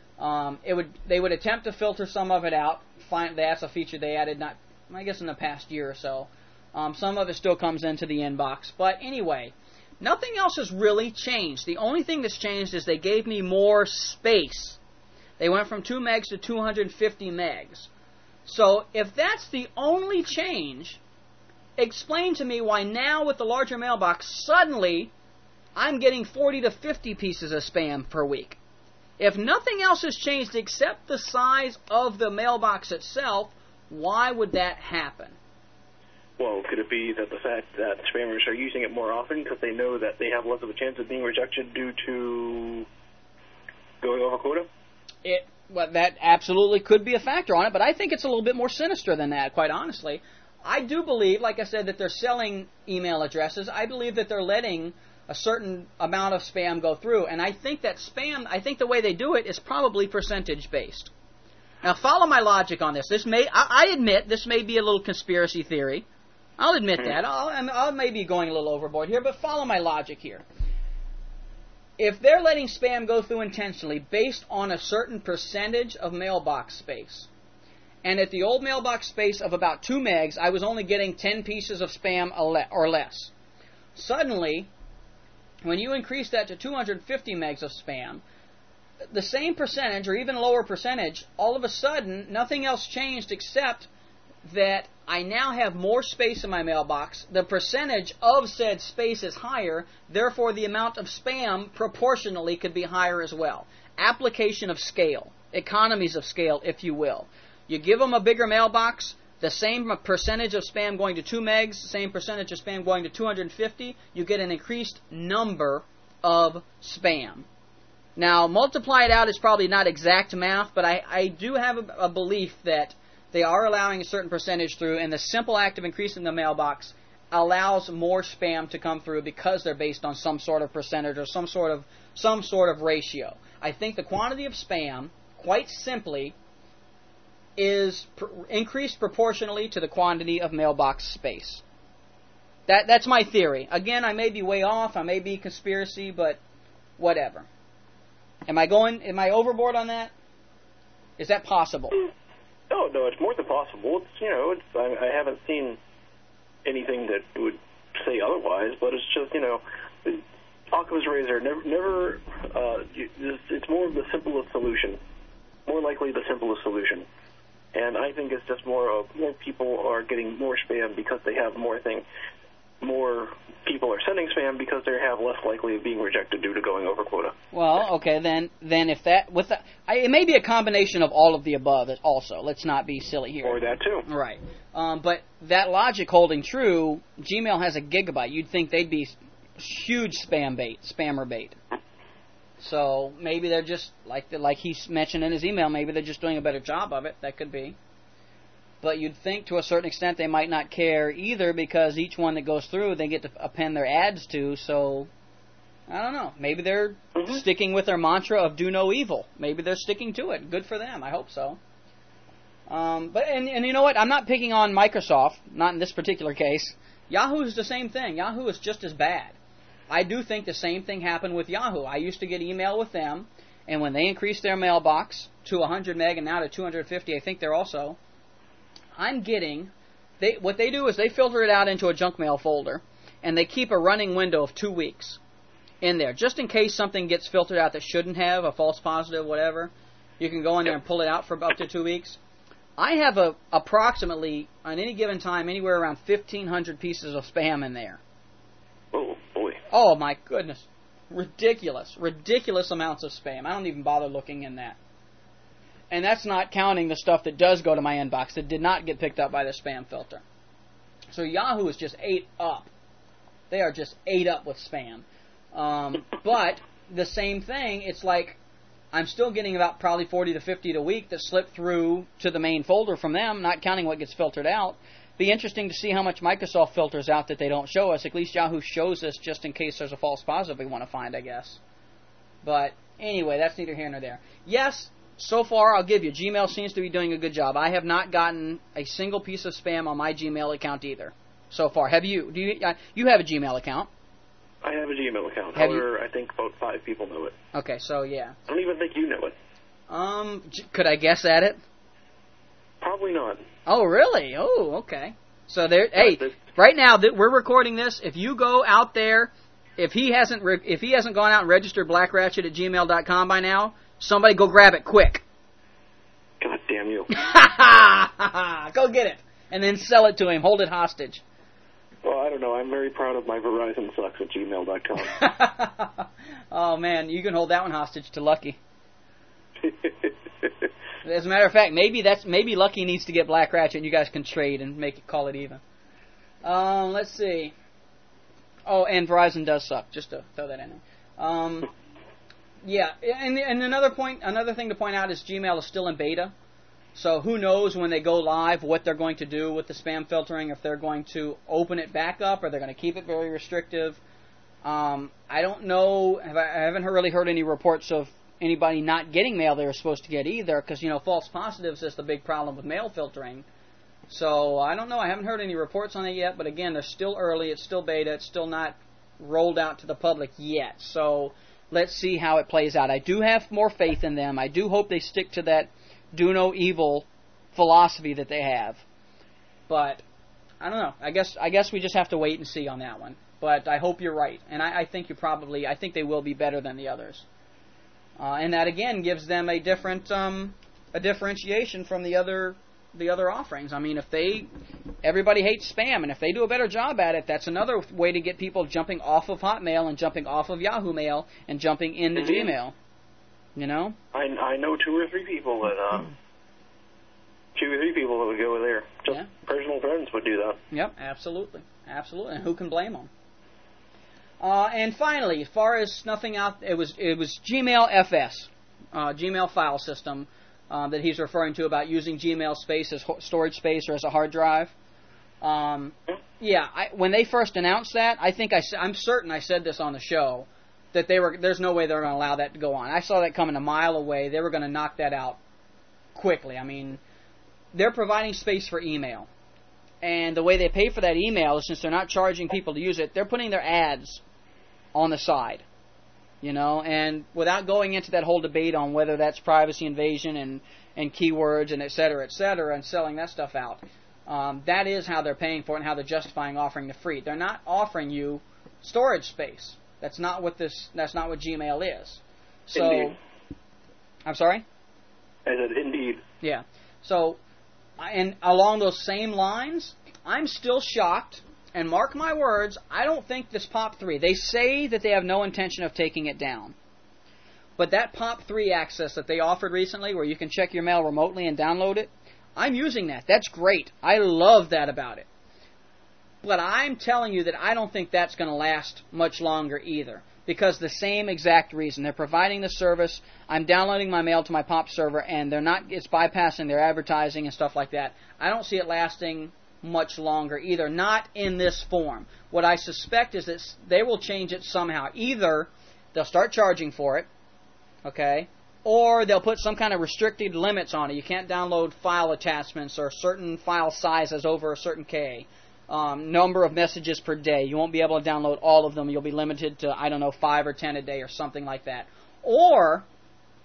They would attempt to filter some of it out. That's a feature they added, I guess, in the past year or so. Some of it still comes into the inbox, but anyway. Nothing else has really changed. The only thing that's changed is they gave me more space. They went from 2 megs to 250 megs. So if that's the only change, explain to me why now with the larger mailbox, suddenly I'm getting 40 to 50 pieces of spam per week. If nothing else has changed except the size of the mailbox itself, why would that happen? Well, could it be that the fact that spammers are using it more often because they know that they have less of a chance of being rejected due to going over quota? Well, that absolutely could be a factor on it, but I think it's a little bit more sinister than that, quite honestly. I do believe, like I said, that they're selling email addresses. I believe that they're letting a certain amount of spam go through, and I think that the way they do it is probably percentage-based. Now, follow my logic on this. I admit this may be a little conspiracy theory. I'll admit that. I'll maybe going a little overboard here, but follow my logic here. If they're letting spam go through intentionally based on a certain percentage of mailbox space, and at the old mailbox space of about 2 megs, I was only getting 10 pieces of spam or less. Suddenly, when you increase that to 250 megs of spam, the same percentage or even lower percentage, all of a sudden, nothing else changed except that I now have more space in my mailbox. The percentage of said space is higher, therefore the amount of spam proportionally could be higher as well. Application of scale, economies of scale, if you will. You give them a bigger mailbox, the same percentage of spam going to 2 megs, same percentage of spam going to 250, you get an increased number of spam. Now, multiply it out is probably not exact math, but I do have a belief that they are allowing a certain percentage through, and the simple act of increasing the mailbox allows more spam to come through because they're based on some sort of percentage or some sort of ratio. I think the quantity of spam, quite simply, is increased proportionally to the quantity of mailbox space. That's my theory. Again, I may be way off, I may be conspiracy, but whatever. Am I overboard on that? Is that possible? No, it's more than possible. I haven't seen anything that would say otherwise, but it's just, Occam's razor, never it's more of the simplest solution. More likely the simplest solution. And I think it's just more people are getting more spam because they have more people are sending spam because they have less likely of being rejected due to going over quota. Well, okay, then if that it may be a combination of all of the above also. Let's not be silly here. Or that too. Right. But that logic holding true, Gmail has a gigabyte. You'd think they'd be huge spammer bait. So maybe they're just like he mentioned in his email. Maybe they're just doing a better job of it. That could be. But you'd think to a certain extent they might not care either because each one that goes through they get to append their ads to. So I don't know. Maybe they're sticking with their mantra of do no evil. Maybe they're sticking to it. Good for them. I hope so. But you know what? I'm not picking on Microsoft. Not in this particular case. Yahoo is the same thing. Yahoo is just as bad. I do think the same thing happened with Yahoo. I used to get email with them, and when they increased their mailbox to 100 meg and now to 250. I think they're also. I'm getting. What they do is they filter it out into a junk mail folder, and they keep a running window of 2 weeks in there, just in case something gets filtered out that shouldn't have, a false positive, whatever. You can go in there and pull it out for up to 2 weeks. I have approximately, on any given time, anywhere around 1,500 pieces of spam in there. Oh, boy. Oh, my goodness. Ridiculous amounts of spam. I don't even bother looking in that. And that's not counting the stuff that does go to my inbox that did not get picked up by the spam filter. So Yahoo is just ate up. They are just ate up with spam. But the same thing, it's like I'm still getting about probably 40 to 50 a week that slip through to the main folder from them, not counting what gets filtered out. Be interesting to see how much Microsoft filters out that they don't show us. At least Yahoo shows us just in case there's a false positive we want to find, I guess. But anyway, that's neither here nor there. Yes, so far I'll give you, Gmail seems to be doing a good job. I have not gotten a single piece of spam on my Gmail account either so far. Have you? You have a Gmail account? I have a Gmail account. However, I think about 5 people know it. Okay, so yeah. I don't even think you know it. Could I guess at it? Probably not. Oh, really? Oh, okay. So there. Hey, right now that we're recording this, if you go out there, if he hasn't gone out and registered blackratchet@gmail.com by now, somebody go grab it quick. God damn you! Go get it and then sell it to him. Hold it hostage. Well, I don't know. I'm very proud of my Verizon sucks at gmail.com. Oh man, you can hold that one hostage to Lucky. As a matter of fact, maybe Lucky needs to get Black Ratchet, and you guys can trade and call it even. Let's see. Oh, and Verizon does suck. Just to throw that in there. Yeah, and another thing to point out is Gmail is still in beta. So who knows when they go live what they're going to do with the spam filtering, if they're going to open it back up or they're going to keep it very restrictive. I don't know. I haven't really heard any reports of anybody not getting mail they were supposed to get either, because, false positives is the big problem with mail filtering. So I don't know. I haven't heard any reports on it yet, but again, they're still early. It's still beta. It's still not rolled out to the public yet. So let's see how it plays out. I do have more faith in them. I do hope they stick to that do no evil philosophy that they have. But I don't know. I guess we just have to wait and see on that one. But I hope you're right, and I think I think they will be better than the others. And that again gives them a differentiation from the other offerings. I mean, everybody hates spam, and if they do a better job at it, that's another way to get people jumping off of Hotmail and jumping off of Yahoo Mail and jumping into Gmail. I know 2 or 3 people that would go there. Just personal friends would do that. Yep, absolutely, and who can blame them? And finally, as far as snuffing out, it was Gmail FS, Gmail file system that he's referring to about using Gmail space as storage space or as a hard drive. When they first announced that, I'm certain I said this on the show, that there's no way they're going to allow that to go on. I saw that coming a mile away. They were going to knock that out quickly. I mean, they're providing space for email. And the way they pay for that email is, since they're not charging people to use it, they're putting their ads on the side. And without going into that whole debate on whether that's privacy invasion and keywords and et cetera, and selling that stuff out, that is how they're paying for it and how they're justifying offering the free. They're not offering you storage space. That's not what Gmail is. So, indeed. I'm sorry? I said indeed. Yeah. So, and along those same lines, I'm still shocked, and mark my words, I don't think this POP3, they say that they have no intention of taking it down. But that POP3 access that they offered recently, where you can check your mail remotely and download it, I'm using that. That's great. I love that about it. But I'm telling you that I don't think that's going to last much longer either. Because the same exact reason. They're providing the service. I'm downloading my mail to my POP server, and it's bypassing their advertising and stuff like that. I don't see it lasting much longer either. Not in this form. What I suspect is that they will change it somehow. Either they'll start charging for it, okay, or they'll put some kind of restricted limits on it. You can't download file attachments or certain file sizes over a certain K. Number of messages per day. You won't be able to download all of them. You'll be limited to, 5 or 10 a day or something like that. Or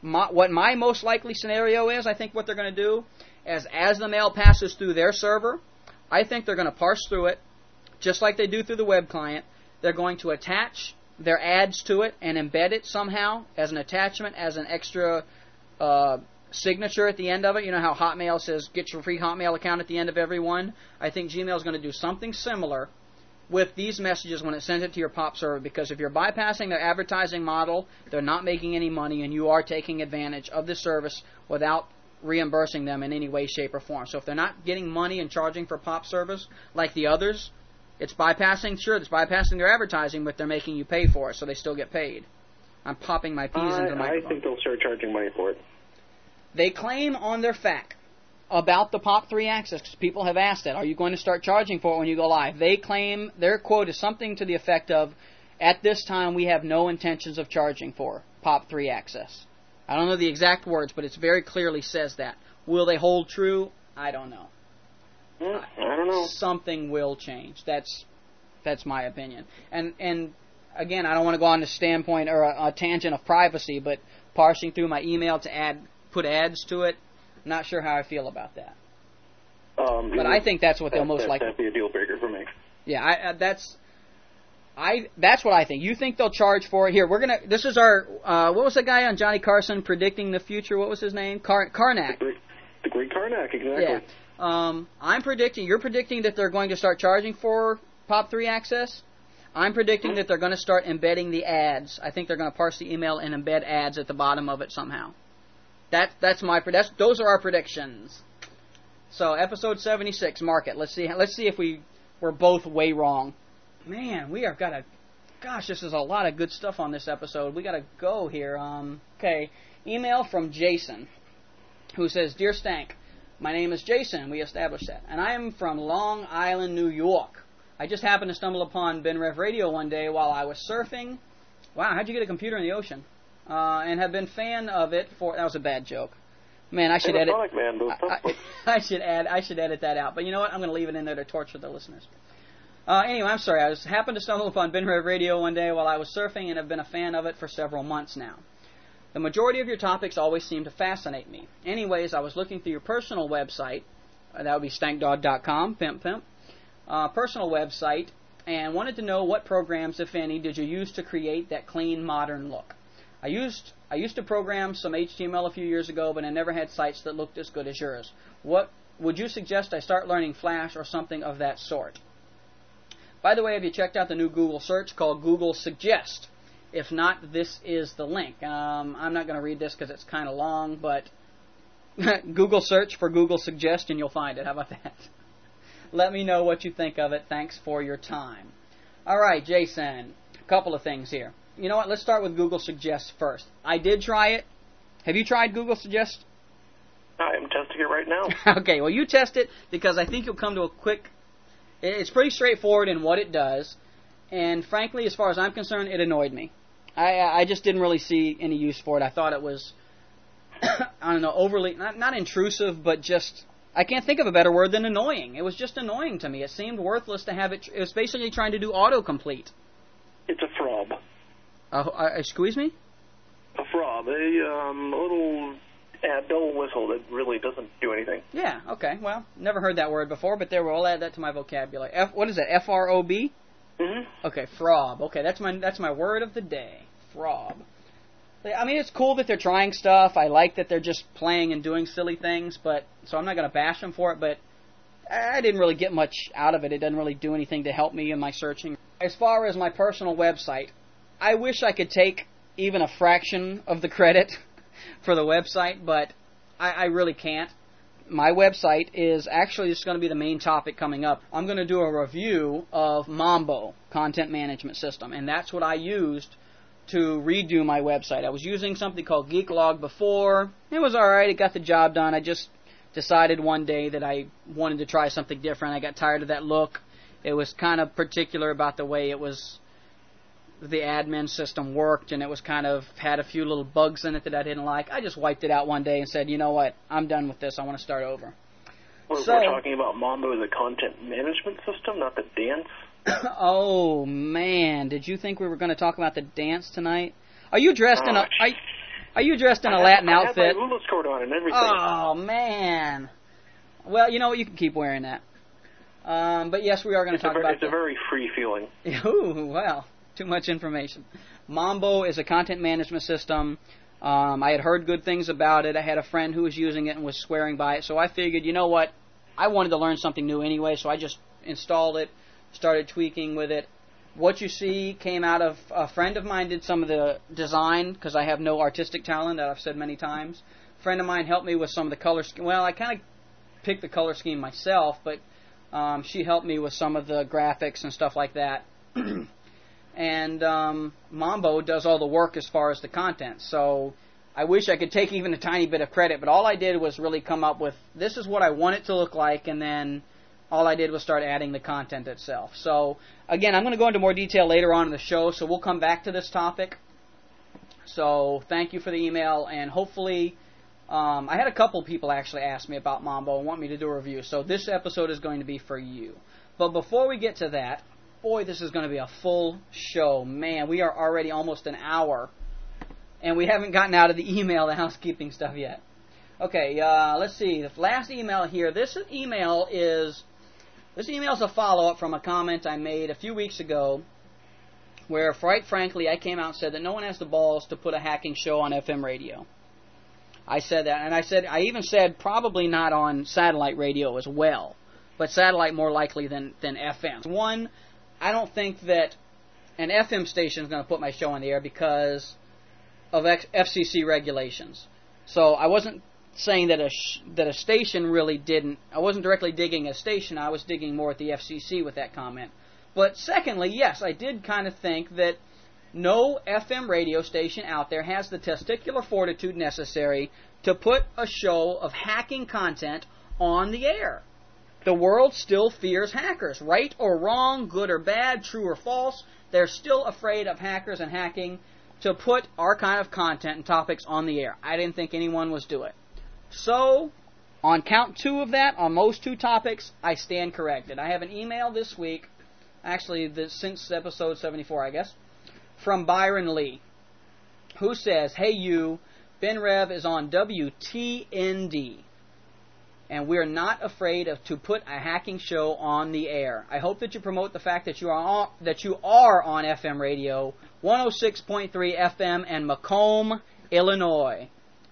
what my most likely scenario is, I think what they're going to do is as the mail passes through their server, I think they're going to parse through it, just like they do through the web client. They're going to attach their ads to it and embed it somehow as an attachment, as an extra signature at the end of it. You know how Hotmail says, get your free Hotmail account at the end of every one? I think Gmail is going to do something similar with these messages when it sends it to your POP server, because if you're bypassing their advertising model, they're not making any money, and you are taking advantage of the service without reimbursing them in any way, shape, or form. So if they're not getting money and charging for POP service like the others, it's bypassing their advertising, but they're making you pay for it, so they still get paid. I'm popping my P's into the microphone. I think they'll start charging money for it. They claim on their FAQ about the POP3 access, because people have asked that, are you going to start charging for it when you go live? They claim, their quote is something to the effect of, at this time we have no intentions of charging for POP3 access. I don't know the exact words, but it very clearly says that. Will they hold true? I don't know. I don't know. Something will change. That's my opinion. And again, I don't want to go on the standpoint or a tangent of privacy, but parsing through my email to put ads to it, not sure how I feel about that. But I think that's what they'll most likely. That'd be a deal breaker for me. Yeah, that's what I think. You think they'll charge for it? Here, this is our. What was the guy on Johnny Carson predicting the future? What was his name? Karnak. The great Karnak, exactly. Yeah. I'm predicting. You're predicting that they're going to start charging for POP3 access. I'm predicting that they're going to start embedding the ads. I think they're going to parse the email and embed ads at the bottom of it somehow. Those are our predictions. So episode 76, mark it. Let's see if we're both way wrong. Man, this is a lot of good stuff on this episode. We got to go here. Okay, email from Jason, who says, Dear Stank, my name is Jason. We established that, and I am from Long Island, New York. I just happened to stumble upon Ben Rev Radio one day while I was surfing. Wow, how'd you get a computer in the ocean? And have been fan of it for. That was a bad joke. Man, I should edit. I should edit that out. But you know what? I'm going to leave it in there to torture the listeners. Anyway, I'm sorry. I happened to stumble upon Ben Rev Radio one day while I was surfing and have been a fan of it for several months now. The majority of your topics always seem to fascinate me. Anyways, I was looking through your personal website. That would be stankdog.com, pimp. Personal website, and wanted to know what programs, if any, did you use to create that clean, modern look. I used to program some HTML a few years ago, but I never had sites that looked as good as yours. What would you suggest I start learning Flash or something of that sort? By the way, have you checked out the new Google search called Google Suggest? If not, this is the link. I'm not going to read this because it's kind of long, but Google search for Google Suggest and you'll find it. How about that? Let me know what you think of it. Thanks for your time. All right, Jason, a couple of things here. You know what? Let's start with Google Suggest first. I did try it. Have you tried Google Suggest? I am testing it right now. Okay, well, you test it because I think you'll come to a quick... It's pretty straightforward in what it does, and frankly, as far as I'm concerned, it annoyed me. I just didn't really see any use for it. I thought it was, I don't know, overly... Not intrusive, but just... I can't think of a better word than annoying. It was just annoying to me. It seemed worthless to have it... It was basically trying to do autocomplete. It's a fraud. Excuse me? A fraud. A little double whistle that really doesn't do anything. Yeah, okay. Well, never heard that word before, but there, we'll add that to my vocabulary. What is that, F-R-O-B? Mm-hmm. Okay, frob. Okay, that's my word of the day. Frob. I mean, it's cool that they're trying stuff. I like that they're just playing and doing silly things, so I'm not going to bash them for it, but I didn't really get much out of it. It doesn't really do anything to help me in my searching. As far as my personal website, I wish I could take even a fraction of the credit for the website, but I really can't. My website is actually just going to be the main topic coming up. I'm going to do a review of Mambo, Content Management System, and that's what I used to redo my website. I was using something called Geeklog before. It was alright, it got the job done. I just decided one day that I wanted to try something different. I got tired of that look. It was kind of particular about the way the admin system worked, and it was kind of had a few little bugs in it that I didn't like. I just wiped it out one day and said, you know what, I'm done with this. I want to start over. We're talking about Mambo as a content management system, not the dance. Oh, man. Did you think we were going to talk about the dance tonight? Are you dressed in a... Are you dressed in a Latin outfit? I have my hula skirt on and everything. Oh, man. Well, you know what? You can keep wearing that. But yes, we are going to talk about It's a very free feeling. Ooh, well, too much information. Mambo is a content management system. I had heard good things about it. I had a friend who was using it and was swearing by it. So I figured, you know what? I wanted to learn something new anyway, so I just installed it, started tweaking with it. What you see came out of a friend of mine did some of the design, because I have no artistic talent, that I've said many times. A friend of mine helped me with some of the color scheme. Well, I kind of picked the color scheme myself, but she helped me with some of the graphics and stuff like that. And Mambo does all the work as far as the content. So I wish I could take even a tiny bit of credit, but all I did was really come up with, this is what I want it to look like, and then all I did was start adding the content itself. So, again, I'm going to go into more detail later on in the show, so we'll come back to this topic. So, thank you for the email, and hopefully, I had a couple people actually ask me about Mambo and want me to do a review, so this episode is going to be for you. But before we get to that, boy, this is going to be a full show. Man, we are already almost an hour, and we haven't gotten out of the email, the housekeeping stuff yet. Okay, let's see. The last email here, this email is a follow-up from a comment I made a few weeks ago where, quite frankly, I came out and said that no one has the balls to put a hacking show on FM radio. I said that, and I even said probably not on satellite radio as well, but satellite more likely than FM. One, I don't think that an FM station is going to put my show on the air because of FCC regulations. So I wasn't saying that a station really didn't. I wasn't directly digging a station. I was digging more at the FCC with that comment. But secondly, yes, I did kind of think that no FM radio station out there has the testicular fortitude necessary to put a show of hacking content on the air. The world still fears hackers. Right or wrong, good or bad, true or false, they're still afraid of hackers and hacking to put our kind of content and topics on the air. I didn't think anyone was doing it. So, on count 2 of that, on those 2 topics, I stand corrected. I have an email this week, actually since episode 74, I guess, from Byron Lee, who says, "Hey you, Ben Rev is on WTND, and we're not afraid to put a hacking show on the air. I hope that you promote the fact that you are on FM radio, 106.3 FM in Macomb, Illinois."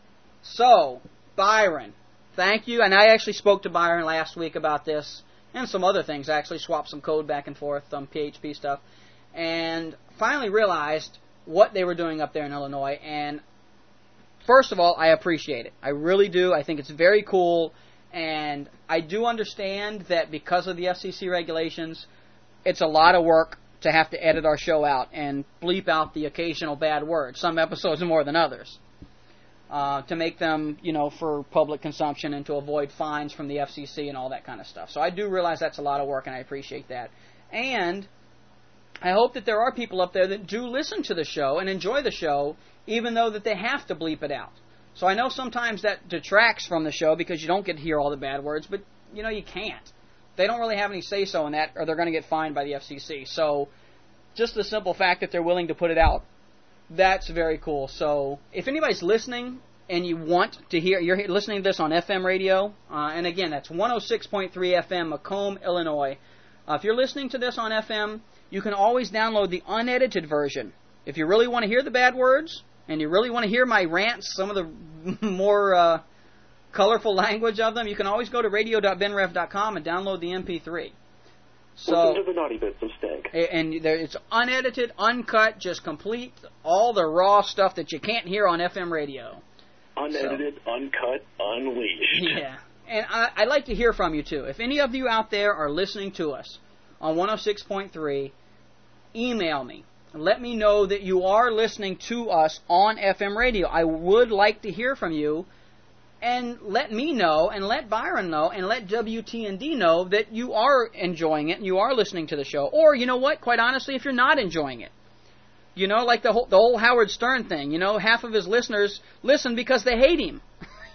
So, Byron, thank you. And I actually spoke to Byron last week about this and some other things. I actually swapped some code back and forth, some PHP stuff, and finally realized what they were doing up there in Illinois. And first of all, I appreciate it. I really do. I think it's very cool. And I do understand that because of the FCC regulations, it's a lot of work to have to edit our show out and bleep out the occasional bad word. Some episodes more than others. To make them, for public consumption and to avoid fines from the FCC and all that kind of stuff. So I do realize that's a lot of work, and I appreciate that. And I hope that there are people up there that do listen to the show and enjoy the show, even though that they have to bleep it out. So I know sometimes that detracts from the show because you don't get to hear all the bad words, but, you can't. They don't really have any say-so in that, or they're going to get fined by the FCC. So just the simple fact that they're willing to put it out, that's very cool. So if anybody's listening and you want to hear, you're listening to this on FM radio, and again, that's 106.3 FM, Macomb, Illinois. If you're listening to this on FM, you can always download the unedited version. If you really want to hear the bad words, and you really want to hear my rants, some of the more colorful language of them, you can always go to radio.benrev.com and download the MP3. So, listen to the naughty bits of Stank. And it's unedited, uncut, just complete, all the raw stuff that you can't hear on FM radio. Unedited, uncut, unleashed. Yeah. And I'd like to hear from you, too. If any of you out there are listening to us on 106.3, email me. Let me know that you are listening to us on FM radio. I would like to hear from you. And let me know, and let Byron know, and let WTND know that you are enjoying it, and you are listening to the show. Or, you know what, quite honestly, if you're not enjoying it. Like the whole Howard Stern thing. Half of his listeners listen because they hate him.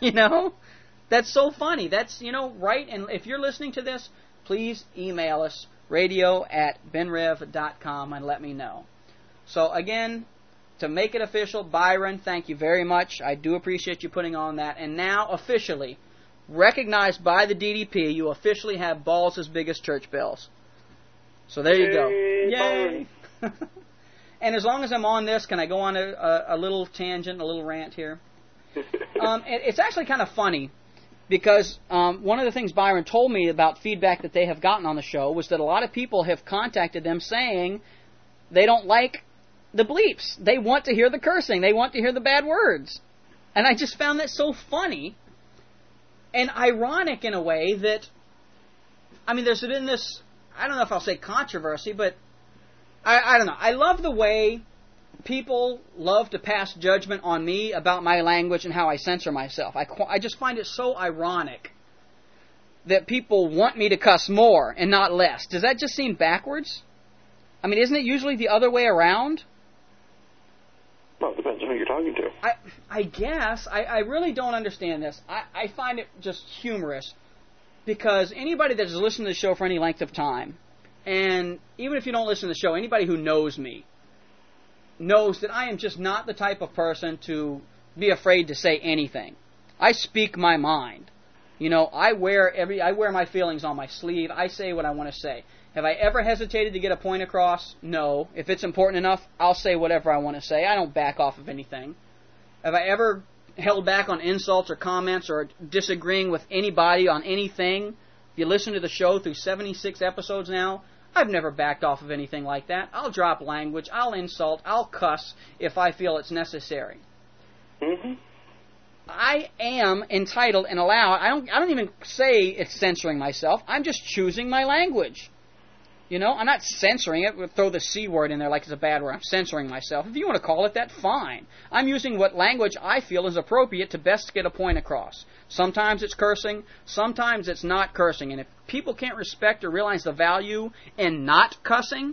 That's so funny. That's, right? And if you're listening to this, please email us, radio@benrev.com, and let me know. So, again, to make it official, Byron, thank you very much. I do appreciate you putting on that. And now, officially, recognized by the DDP, you officially have balls as big as church bells. So there you go. Yay! And as long as I'm on this, can I go on a little tangent, a little rant here? It's actually kind of funny, because one of the things Byron told me about feedback that they have gotten on the show was that a lot of people have contacted them saying they don't like the bleeps. They want to hear the cursing. They want to hear the bad words. And I just found that so funny and ironic in a way that, I mean, there's been this, I don't know if I'll say controversy, but I don't know. I love the way people love to pass judgment on me about my language and how I censor myself. I just find it so ironic that people want me to cuss more and not less. Does that just seem backwards? I mean, isn't it usually the other way around? Well, it depends on who you're talking to. I guess. I really don't understand this. I find it just humorous, because anybody that has listened to the show for any length of time, and even if you don't listen to the show, anybody who knows me knows that I am just not the type of person to be afraid to say anything. I speak my mind. You know, I wear my feelings on my sleeve. I say what I want to say. Have I ever hesitated to get a point across? No. If it's important enough, I'll say whatever I want to say. I don't back off of anything. Have I ever held back on insults or comments or disagreeing with anybody on anything? If you listen to the show through 76 episodes now, I've never backed off of anything like that. I'll drop language, I'll insult, I'll cuss if I feel it's necessary. Mm-hmm. I am entitled and allowed. I don't even say it's censoring myself. I'm just choosing my language. You know, I'm not censoring it. We'll throw the C word in there like it's a bad word. I'm censoring myself. If you want to call it that, fine. I'm using what language I feel is appropriate to best get a point across. Sometimes it's cursing. Sometimes it's not cursing. And if people can't respect or realize the value in not cussing,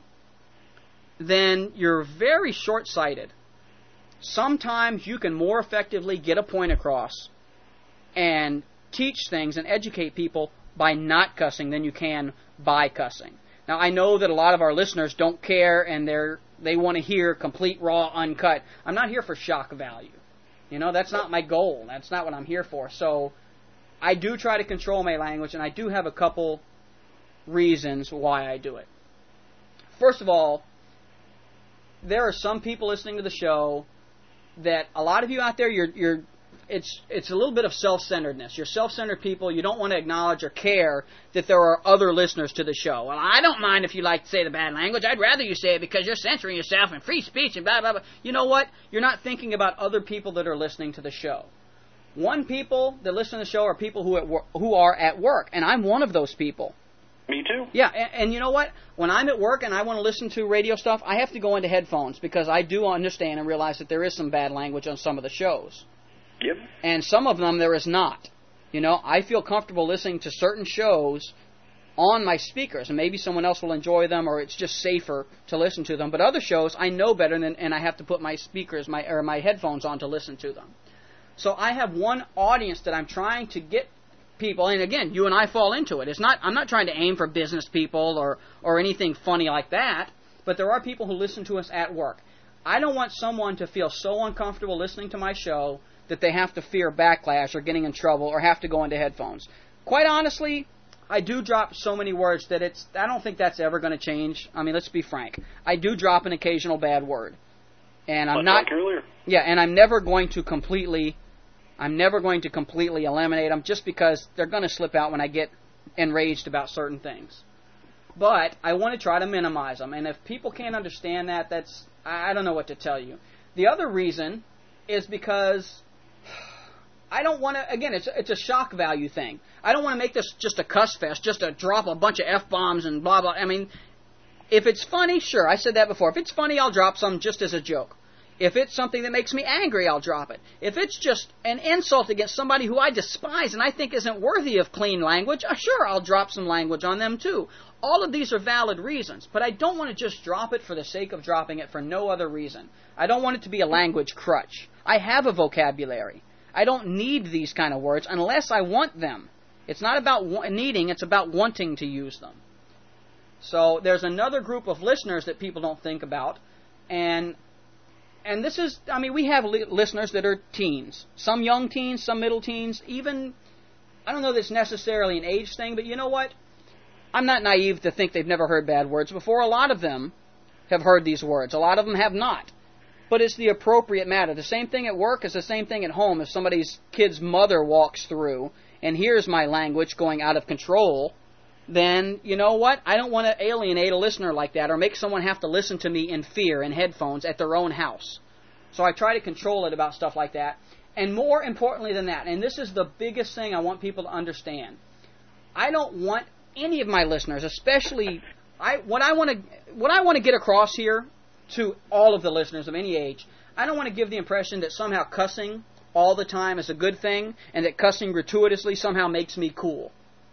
then you're very short-sighted. Sometimes you can more effectively get a point across and teach things and educate people by not cussing than you can by cussing. Now, I know that a lot of our listeners don't care and they want to hear complete, raw, uncut. I'm not here for shock value. You know, that's not my goal. That's not what I'm here for. So I do try to control my language, and I do have a couple reasons why I do it. First of all, there are some people listening to the show that a lot of you out there, it's a little bit of self-centeredness. You're self-centered people. You don't want to acknowledge or care that there are other listeners to the show. Well, I don't mind if you like to say the bad language. I'd rather you say it because you're censoring yourself and free speech and blah, blah, blah. You know what? You're not thinking about other people that are listening to the show. People that listen to the show are people who are at work, and I'm one of those people. Me too. Yeah, and you know what? When I'm at work and I want to listen to radio stuff, I have to go into headphones because I do understand and realize that there is some bad language on some of the shows. Yep. And some of them there is not. You know, I feel comfortable listening to certain shows on my speakers, and maybe someone else will enjoy them, or it's just safer to listen to them. But other shows, I know better, and I have to put my speakers, my headphones on to listen to them. So I have one audience that I'm trying to get people, and again, you and I fall into it. I'm not trying to aim for business people or anything funny like that, but there are people who listen to us at work. I don't want someone to feel so uncomfortable listening to my show that they have to fear backlash or getting in trouble or have to go into headphones. Quite honestly, I do drop so many words that I don't think that's ever going to change. I mean, let's be frank. I do drop an occasional bad word. And I'm not... Like earlier. Yeah, and I'm never going to completely eliminate them just because they're going to slip out when I get enraged about certain things. But I want to try to minimize them. And if people can't understand that, I don't know what to tell you. The other reason is because I don't want to, again, it's a shock value thing. I don't want to make this just a cuss fest, just to drop a bunch of F-bombs and blah, blah. I mean, if it's funny, sure, I said that before. If it's funny, I'll drop some just as a joke. If it's something that makes me angry, I'll drop it. If it's just an insult against somebody who I despise and I think isn't worthy of clean language, sure, I'll drop some language on them too. All of these are valid reasons, but I don't want to just drop it for the sake of dropping it for no other reason. I don't want it to be a language crutch. I have a vocabulary. I don't need these kind of words unless I want them. It's not about needing, it's about wanting to use them. So there's another group of listeners that people don't think about, and and this is, I mean, we have listeners that are teens. Some young teens, some middle teens, even, I don't know that it's necessarily an age thing, but you know what? I'm not naive to think they've never heard bad words before. A lot of them have heard these words. A lot of them have not. But it's the appropriate matter. The same thing at work is the same thing at home. If somebody's kid's mother walks through and hears my language going out of control, then, you know what? I don't want to alienate a listener like that or make someone have to listen to me in fear in headphones at their own house. So I try to control it about stuff like that. And more importantly than that, and this is the biggest thing I want people to understand, I don't want any of my listeners, especially, what I want to get across here to all of the listeners of any age, I don't want to give the impression that somehow cussing all the time is a good thing and that cussing gratuitously somehow makes me cool.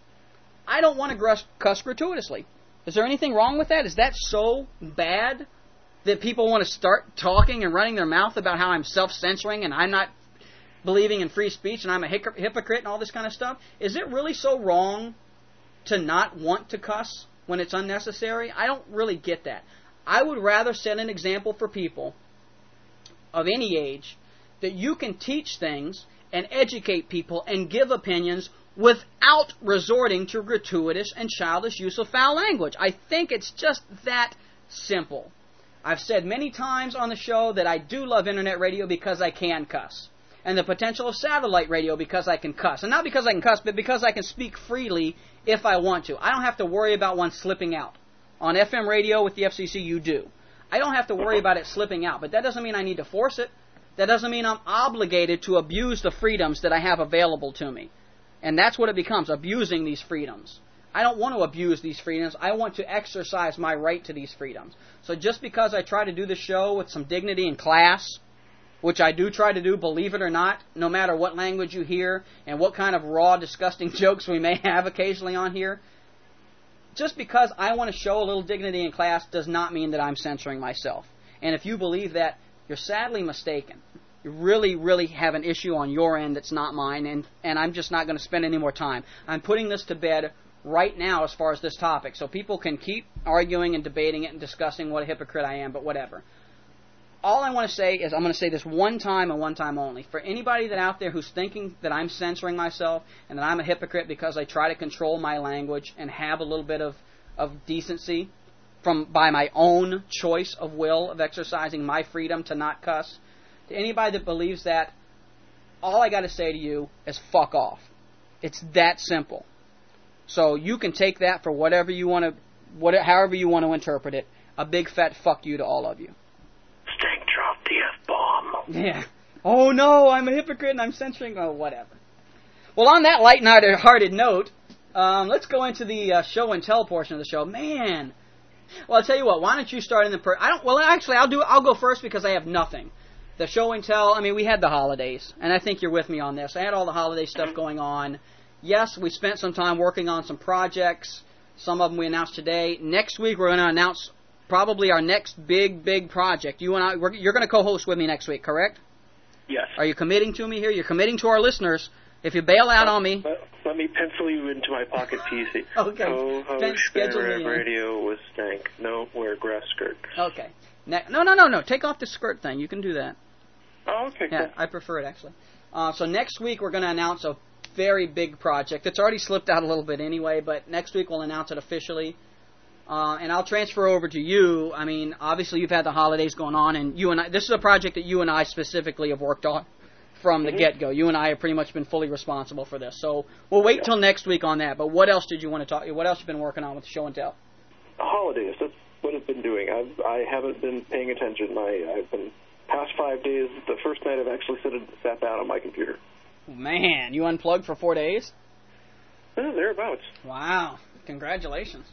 I don't want to cuss gratuitously. Is there anything wrong with that? Is that so bad that people want to start talking and running their mouth about how I'm self-censoring and I'm not believing in free speech and I'm a hypocrite and all this kind of stuff? Is it really so wrong to not want to cuss when it's unnecessary? I don't really get that. I would rather set an example for people of any age that you can teach things and educate people and give opinions without resorting to gratuitous and childish use of foul language. I think it's just that simple. I've said many times on the show that I do love internet radio because I can cuss. And the potential of satellite radio because I can cuss. And not because I can cuss, but because I can speak freely if I want to. I don't have to worry about one slipping out. On FM radio with the FCC, you do. I don't have to worry about it slipping out, but that doesn't mean I need to force it. That doesn't mean I'm obligated to abuse the freedoms that I have available to me. And that's what it becomes, abusing these freedoms. I don't want to abuse these freedoms. I want to exercise my right to these freedoms. So just because I try to do the show with some dignity and class, which I do try to do, believe it or not, no matter what language you hear and what kind of raw, disgusting jokes we may have occasionally on here, just because I want to show a little dignity and class does not mean that I'm censoring myself. And if you believe that, you're sadly mistaken. You really, really have an issue on your end that's not mine, and I'm just not going to spend any more time. I'm putting this to bed right now as far as this topic, so people can keep arguing and debating it and discussing what a hypocrite I am, but whatever. All I want to say is I'm going to say this one time and one time only. For anybody that out there who's thinking that I'm censoring myself and that I'm a hypocrite because I try to control my language and have a little bit of decency by my own choice of will of exercising my freedom to not cuss, to anybody that believes that, all I got to say to you is fuck off. It's that simple. So you can take that for whatever you want to, however you want to interpret it. A big fat fuck you to all of you. Stank dropped the F-bomb. Yeah. Oh no, I'm a hypocrite and I'm censoring. Oh, whatever. Well, on that light-hearted note, let's go into the show and tell portion of the show. Man. Well, I'll tell you what. Why don't you start in the I'll go first because I have nothing. The show and tell. I mean, we had the holidays, and I think you're with me on this. I had all the holiday stuff going on. Yes, we spent some time working on some projects. Some of them we announced today. Next week we're going to announce probably our next big project. You and I, you're going to co-host with me next week, correct? Yes. Are you committing to me here? You're committing to our listeners. If you bail out on me... Let me pencil you into my pocket PC. Okay. Co-host Schedule radio with Stank. No, wear grass skirt. Okay. No. Take off the skirt thing. You can do that. Oh, okay, cool. Yeah, I prefer it, actually. So next week we're going to announce a very big project. It's already slipped out a little bit anyway, but next week we'll announce it officially. And I'll transfer over to you. I mean, obviously you've had the holidays going on, and you and I, this is a project that you and I specifically have worked on from the get-go. You and I have pretty much been fully responsible for this. So we'll wait till next week on that. But what else did you want to talk? What else have you been working on with the show and tell? Holidays. That's what I've been doing. I haven't been paying attention. I've been past 5 days. The first night I've actually sat down on my computer. Man, you unplugged for 4 days? Thereabouts. Wow. Congratulations.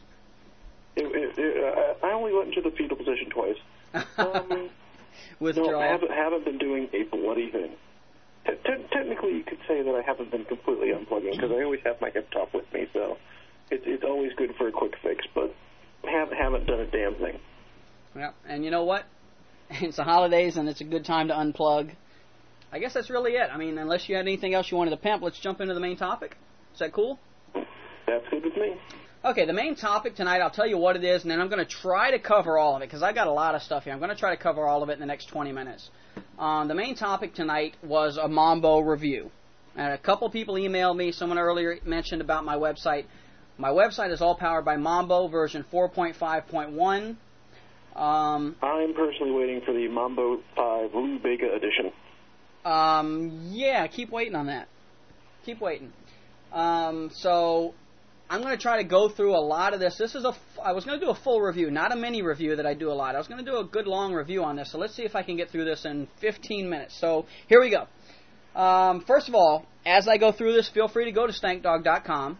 I only went into the fetal position twice. Withdrawal. No, I haven't been doing a bloody thing. Technically, you could say that I haven't been completely unplugging because I always have my laptop with me, so it's always good for a quick fix, but haven't done a damn thing. Yeah, and you know what? It's the holidays, and it's a good time to unplug. I guess that's really it. I mean, unless you had anything else you wanted to pimp, let's jump into the main topic. Is that cool? That's good with me. Okay, the main topic tonight, I'll tell you what it is, and then I'm going to try to cover all of it, because I've got a lot of stuff here. I'm going to try to cover all of it in the next 20 minutes. The main topic tonight was a Mambo review. And a couple people emailed me. Someone earlier mentioned about my website. My website is all powered by Mambo version 4.5.1. I'm personally waiting for the Mambo 5 Blue Beta edition. Yeah, keep waiting on that. Keep waiting. So I'm going to try to go through a lot of this. I was going to do a full review, not a mini review that I do a lot. I was going to do a good long review on this. So let's see if I can get through this in 15 minutes. So here we go. First of all, as I go through this, feel free to go to stankdawg.com,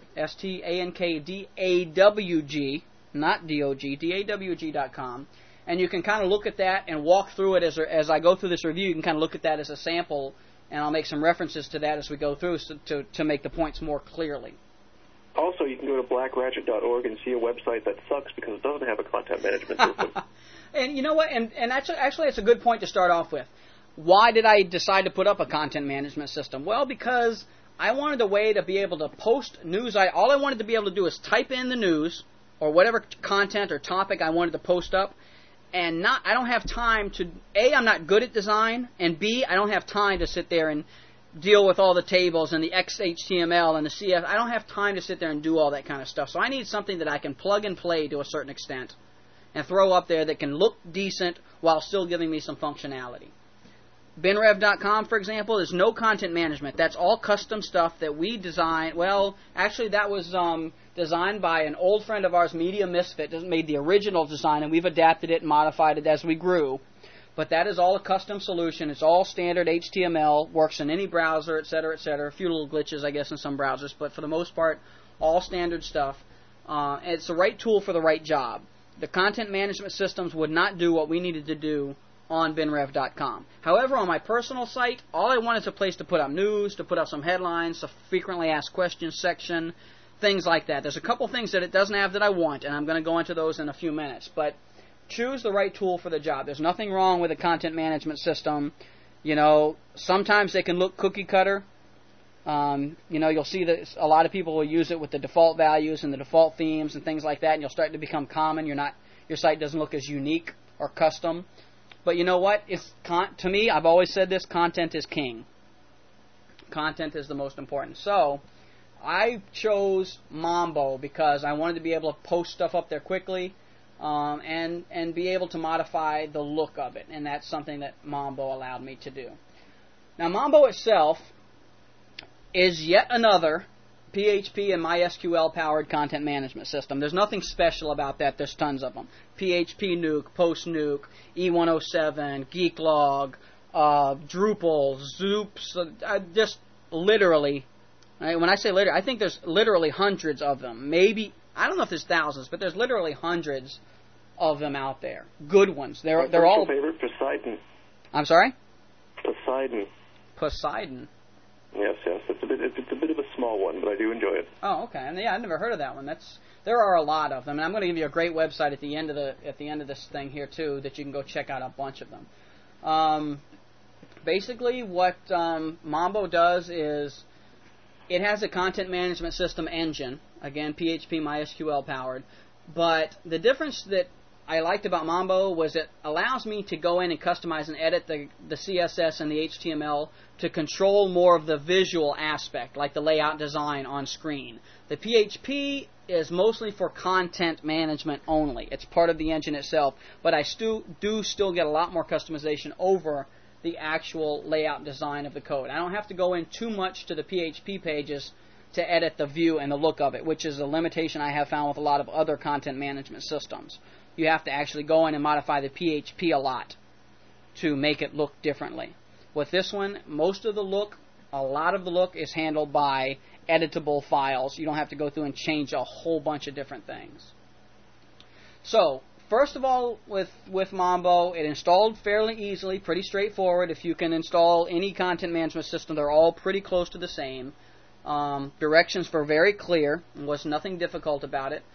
STANKDAWG, not D-O-G, DAWG.com, and you can kind of look at that and walk through it as I go through this review. You can kind of look at that as a sample, and I'll make some references to that as we go through to make the points more clearly. Also, you can go to blackratchet.org and see a website that sucks because it doesn't have a content management system. And you know what? And actually, it's a good point to start off with. Why did I decide to put up a content management system? Well, because I wanted a way to be able to post news. All I wanted to be able to do is type in the news or whatever content or topic I wanted to post up, and I don't have time to, A, I'm not good at design, and B, I don't have time to sit there and deal with all the tables and the XHTML and the CF. I don't have time to sit there and do all that kind of stuff. So I need something that I can plug and play to a certain extent and throw up there that can look decent while still giving me some functionality. BinRev.com, for example, is no content management. That's all custom stuff that we design. Well, actually, that was designed by an old friend of ours, Media Misfit, made the original design, and we've adapted it and modified it as we grew. But that is all a custom solution. It's all standard HTML, works in any browser, etc., etc. A few little glitches, I guess, in some browsers, but for the most part, all standard stuff. It's the right tool for the right job. The content management systems would not do what we needed to do on binrev.com. However, on my personal site, all I want is a place to put up news, to put up some headlines, a frequently asked questions section, things like that. There's a couple things that it doesn't have that I want, and I'm going to go into those in a few minutes. But choose the right tool for the job. There's nothing wrong with a content management system. You know, sometimes they can look cookie cutter. You'll see that a lot of people will use it with the default values and the default themes and things like that, and you'll start to become common. Your site doesn't look as unique or custom. But you know what? To me, I've always said this, content is king. Content is the most important. So I chose Mambo because I wanted to be able to post stuff up there quickly and be able to modify the look of it. And that's something that Mambo allowed me to do. Now, Mambo itself is yet another PHP and MySQL-powered content management system. There's nothing special about that. There's tons of them. PHP Nuke, Post Nuke, E107, Geeklog, Drupal, Zoops, just literally. When I say literally, I think there's literally hundreds of them. Maybe, I don't know if there's thousands, but there's literally hundreds of them out there. Good ones. They're all. What's your favorite? Poseidon. I'm sorry? Poseidon. Yes. It's a bit of a small one, but I do enjoy it. Oh, okay. And yeah, I've never heard of that one. There are a lot of them, and I'm going to give you a great website at the end of this thing here too, that you can go check out a bunch of them. Basically, what Mambo does is it has a content management system engine, again PHP MySQL powered, but the difference that I liked about Mambo was it allows me to go in and customize and edit the CSS and the HTML to control more of the visual aspect, like the layout design on screen. The PHP is mostly for content management only. It's part of the engine itself, but I still get a lot more customization over the actual layout design of the code. I don't have to go in too much to the PHP pages to edit the view and the look of it, which is a limitation I have found with a lot of other content management systems. You have to actually go in and modify the PHP a lot to make it look differently. With this one, a lot of the look is handled by editable files. You don't have to go through and change a whole bunch of different things. So, first of all, with Mambo, it installed fairly easily, pretty straightforward. If you can install any content management system, they're all pretty close to the same. Directions were very clear. There was nothing difficult about it.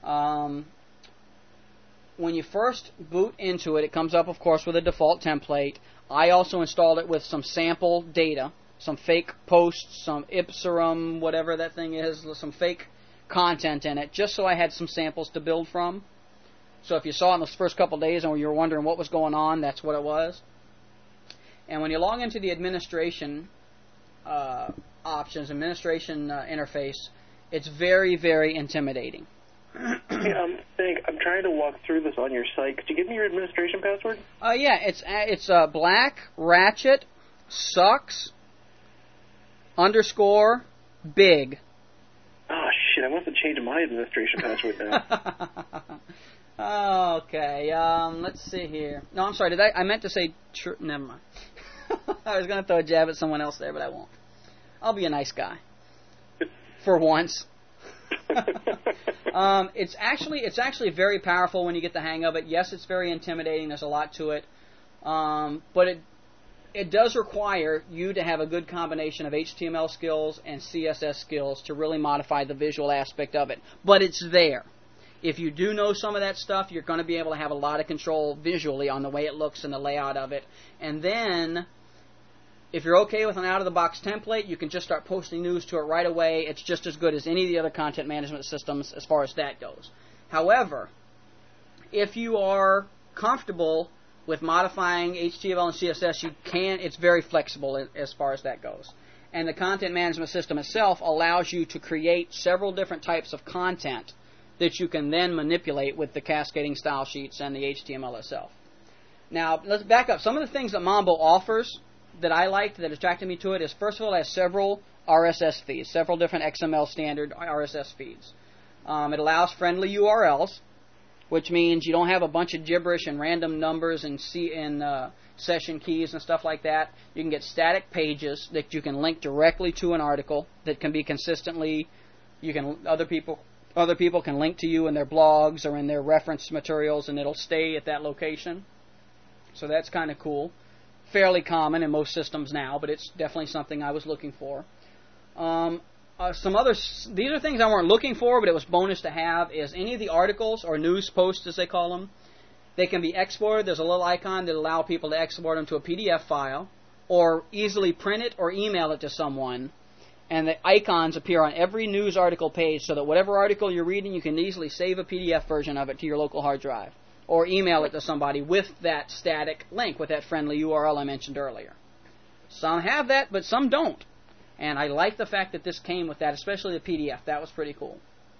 When you first boot into it, it comes up, of course, with a default template. I also installed it with some sample data, some fake posts, some Ipsarum, whatever that thing is, some fake content in it, just so I had some samples to build from. So if you saw it in those first couple of days and you were wondering what was going on, that's what it was. And when you log into the administration options, administration interface, it's very, very intimidating. Hey, I'm trying to walk through this on your site. Could you give me your administration password? Yeah, it's Black Ratchet Sucks _big. Oh, shit, I must have changed my administration password now. Okay, let's see here. No, I'm sorry, I meant to say... never mind. I was going to throw a jab at someone else there, but I won't. I'll be a nice guy. For once. It's actually very powerful when you get the hang of it. Yes, it's very intimidating. There's a lot to it. But it does require you to have a good combination of HTML skills and CSS skills to really modify the visual aspect of it. But it's there. If you do know some of that stuff, you're going to be able to have a lot of control visually on the way it looks and the layout of it. And then, if you're okay with an out-of-the-box template, you can just start posting news to it right away. It's just as good as any of the other content management systems as far as that goes. However, if you are comfortable with modifying HTML and CSS, you can. It's very flexible as far as that goes. And the content management system itself allows you to create several different types of content that you can then manipulate with the cascading style sheets and the HTML itself. Now, let's back up. Some of the things that Mambo offers that I liked, that attracted me to it, is first of all, it has several RSS feeds, several different XML standard RSS feeds. It allows friendly URLs, which means you don't have a bunch of gibberish and random numbers and session keys and stuff like that. You can get static pages that you can link directly to an article that can be consistently. Other people can link to you in their blogs or in their reference materials, and it'll stay at that location. So that's kind of cool. Fairly common in most systems now, but it's definitely something I was looking for. These are things I weren't looking for, but it was bonus to have, is any of the articles or news posts, as they call them, they can be exported. There's a little icon that allows people to export them to a PDF file, or easily print it or email it to someone. And the icons appear on every news article page so that whatever article you're reading, you can easily save a PDF version of it to your local hard drive, or email it to somebody with that static link, with that friendly URL I mentioned earlier. Some have that, but some don't. And I like the fact that this came with that, especially the PDF. That was pretty cool.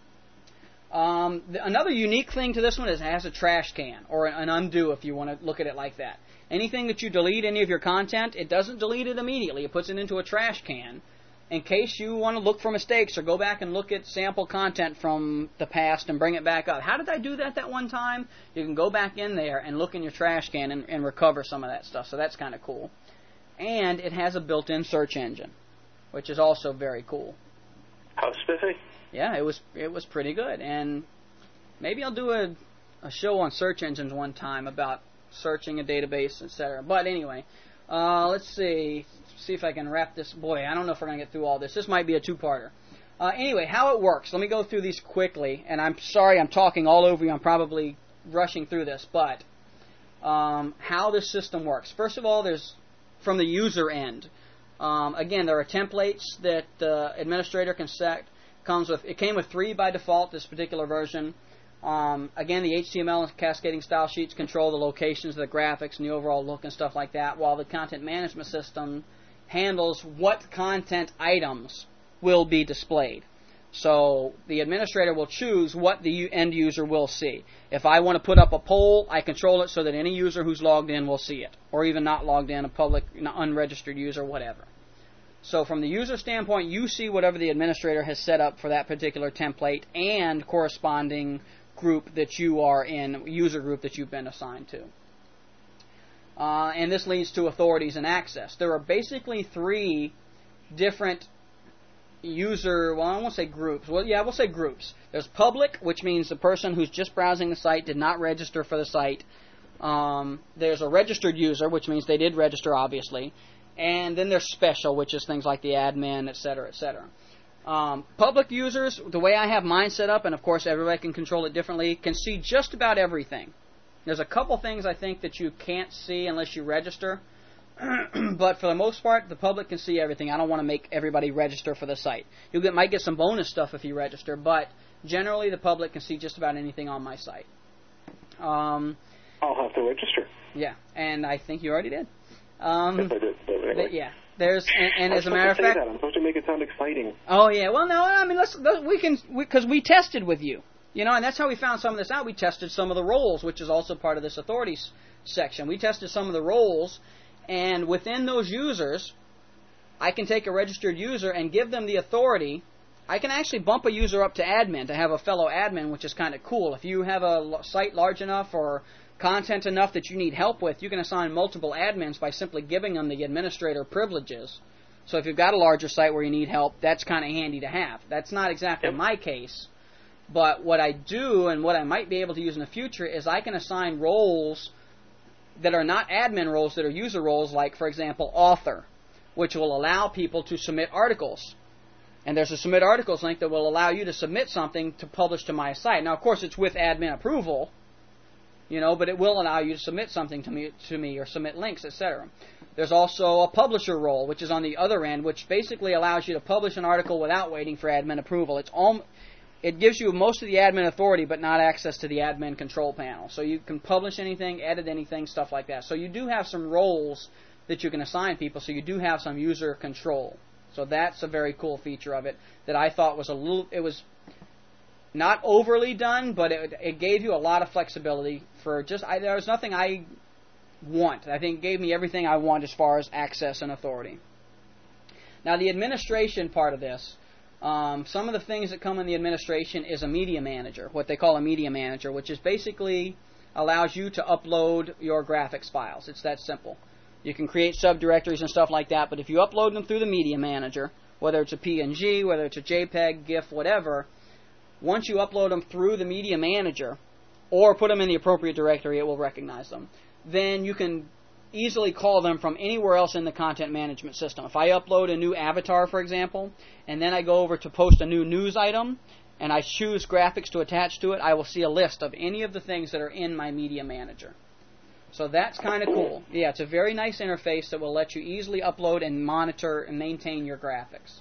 Another unique thing to this one is it has a trash can, or an undo if you want to look at it like that. Anything that you delete, any of your content, it doesn't delete it immediately. It puts it into a trash can in case you want to look for mistakes or go back and look at sample content from the past and bring it back up. How did I do that one time? You can go back in there and look in your trash can and recover some of that stuff. So that's kind of cool. And it has a built-in search engine, which is also very cool. How spiffy? Yeah, it was pretty good. And maybe I'll do a show on search engines one time about searching a database, etc. But anyway, let's see if I can wrap this. Boy, I don't know if we're going to get through all this. This might be a two-parter. Anyway, how it works. Let me go through these quickly. And I'm sorry I'm talking all over you. I'm probably rushing through this. But how this system works. First of all, there's from the user end. Again, there are templates that the administrator can set. It came with 3 by default, this particular version. Again, the HTML and cascading style sheets control the locations of the graphics and the overall look and stuff like that, while the content management system handles what content items will be displayed. So the administrator will choose what the end user will see. If I want to put up a poll, I control it so that any user who's logged in will see it, or even not logged in, a public, unregistered user, whatever. So from the user standpoint, you see whatever the administrator has set up for that particular template and corresponding group that you are in, user group that you've been assigned to. And this leads to authorities and access. There are basically 3 different user, I won't say groups. We'll say groups. There's public, which means the person who's just browsing the site did not register for the site. There's a registered user, which means they did register, obviously. And then there's special, which is things like the admin, etc., etc. Public users, the way I have mine set up, and of course everybody can control it differently, can see just about everything. There's a couple things I think that you can't see unless you register. But for the most part, the public can see everything. I don't want to make everybody register for the site. Might get some bonus stuff if you register, but generally the public can see just about anything on my site. I'll have to register. Yeah, and I think you already did. Yes, I did. Anyway. Yeah. And as a matter of fact, I'm supposed to make it sound exciting. Oh yeah, well no, I mean because we tested with you, and that's how we found some of this out. We tested some of the roles, which is also part of this authorities section. We tested some of the roles, and within those users, I can take a registered user and give them the authority. I can actually bump a user up to admin to have a fellow admin, which is kind of cool. If you have a site large enough or content enough that you need help with, you can assign multiple admins by simply giving them the administrator privileges. So if you've got a larger site where you need help, that's kind of handy to have. That's not exactly my case, but what I do and what I might be able to use in the future is I can assign roles that are not admin roles, that are user roles, like, for example, author, which will allow people to submit articles. And there's a submit articles link that will allow you to submit something to publish to my site. Now, of course, it's with admin approval, but it will allow you to submit something to me or submit links, etc. There's also a publisher role, which is on the other end, which basically allows you to publish an article without waiting for admin approval. It gives you most of the admin authority, but not access to the admin control panel. So you can publish anything, edit anything, stuff like that. So you do have some roles that you can assign people, so you do have some user control. So that's a very cool feature of it that I thought was it was not overly done, but it gave you a lot of flexibility for there was nothing I want. I think it gave me everything I want as far as access and authority. Now the administration part of this, some of the things that come in the administration is a media manager, what they call a media manager, which is basically allows you to upload your graphics files. It's that simple. You can create subdirectories and stuff like that, but if you upload them through the media manager, whether it's a PNG, whether it's a JPEG, GIF, whatever, once you upload them through the media manager or put them in the appropriate directory, it will recognize them. Then you can easily call them from anywhere else in the content management system. If I upload a new avatar, for example, and then I go over to post a new news item, and I choose graphics to attach to it, I will see a list of any of the things that are in my media manager. So that's kind of cool. Yeah, it's a very nice interface that will let you easily upload and monitor and maintain your graphics.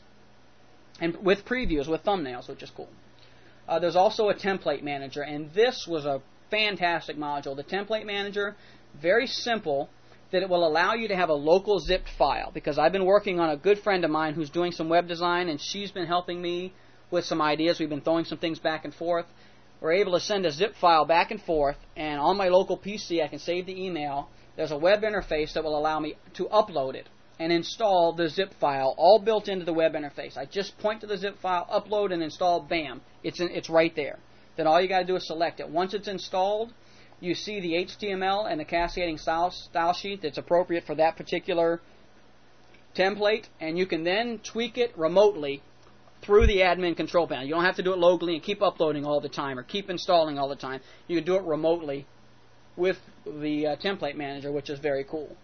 And with previews, with thumbnails, which is cool. There's also a template manager, and this was a fantastic module. The template manager, very simple, that it will allow you to have a local zipped file, because I've been working on a good friend of mine who's doing some web design, and she's been helping me with some ideas. We've been throwing some things back and forth. We're able to send a zip file back and forth, and on my local PC I can save the email. There's a web interface that will allow me to upload it and install the zip file, all built into the web interface. I just point to the zip file, upload and install, bam, it's right there. Then all you got to do is select it. Once it's installed, you see the HTML and the cascading style sheet that's appropriate for that particular template, and you can then tweak it remotely through the admin control panel. You don't have to do it locally and keep uploading all the time or keep installing all the time. You can do it remotely with the template manager, which is very cool.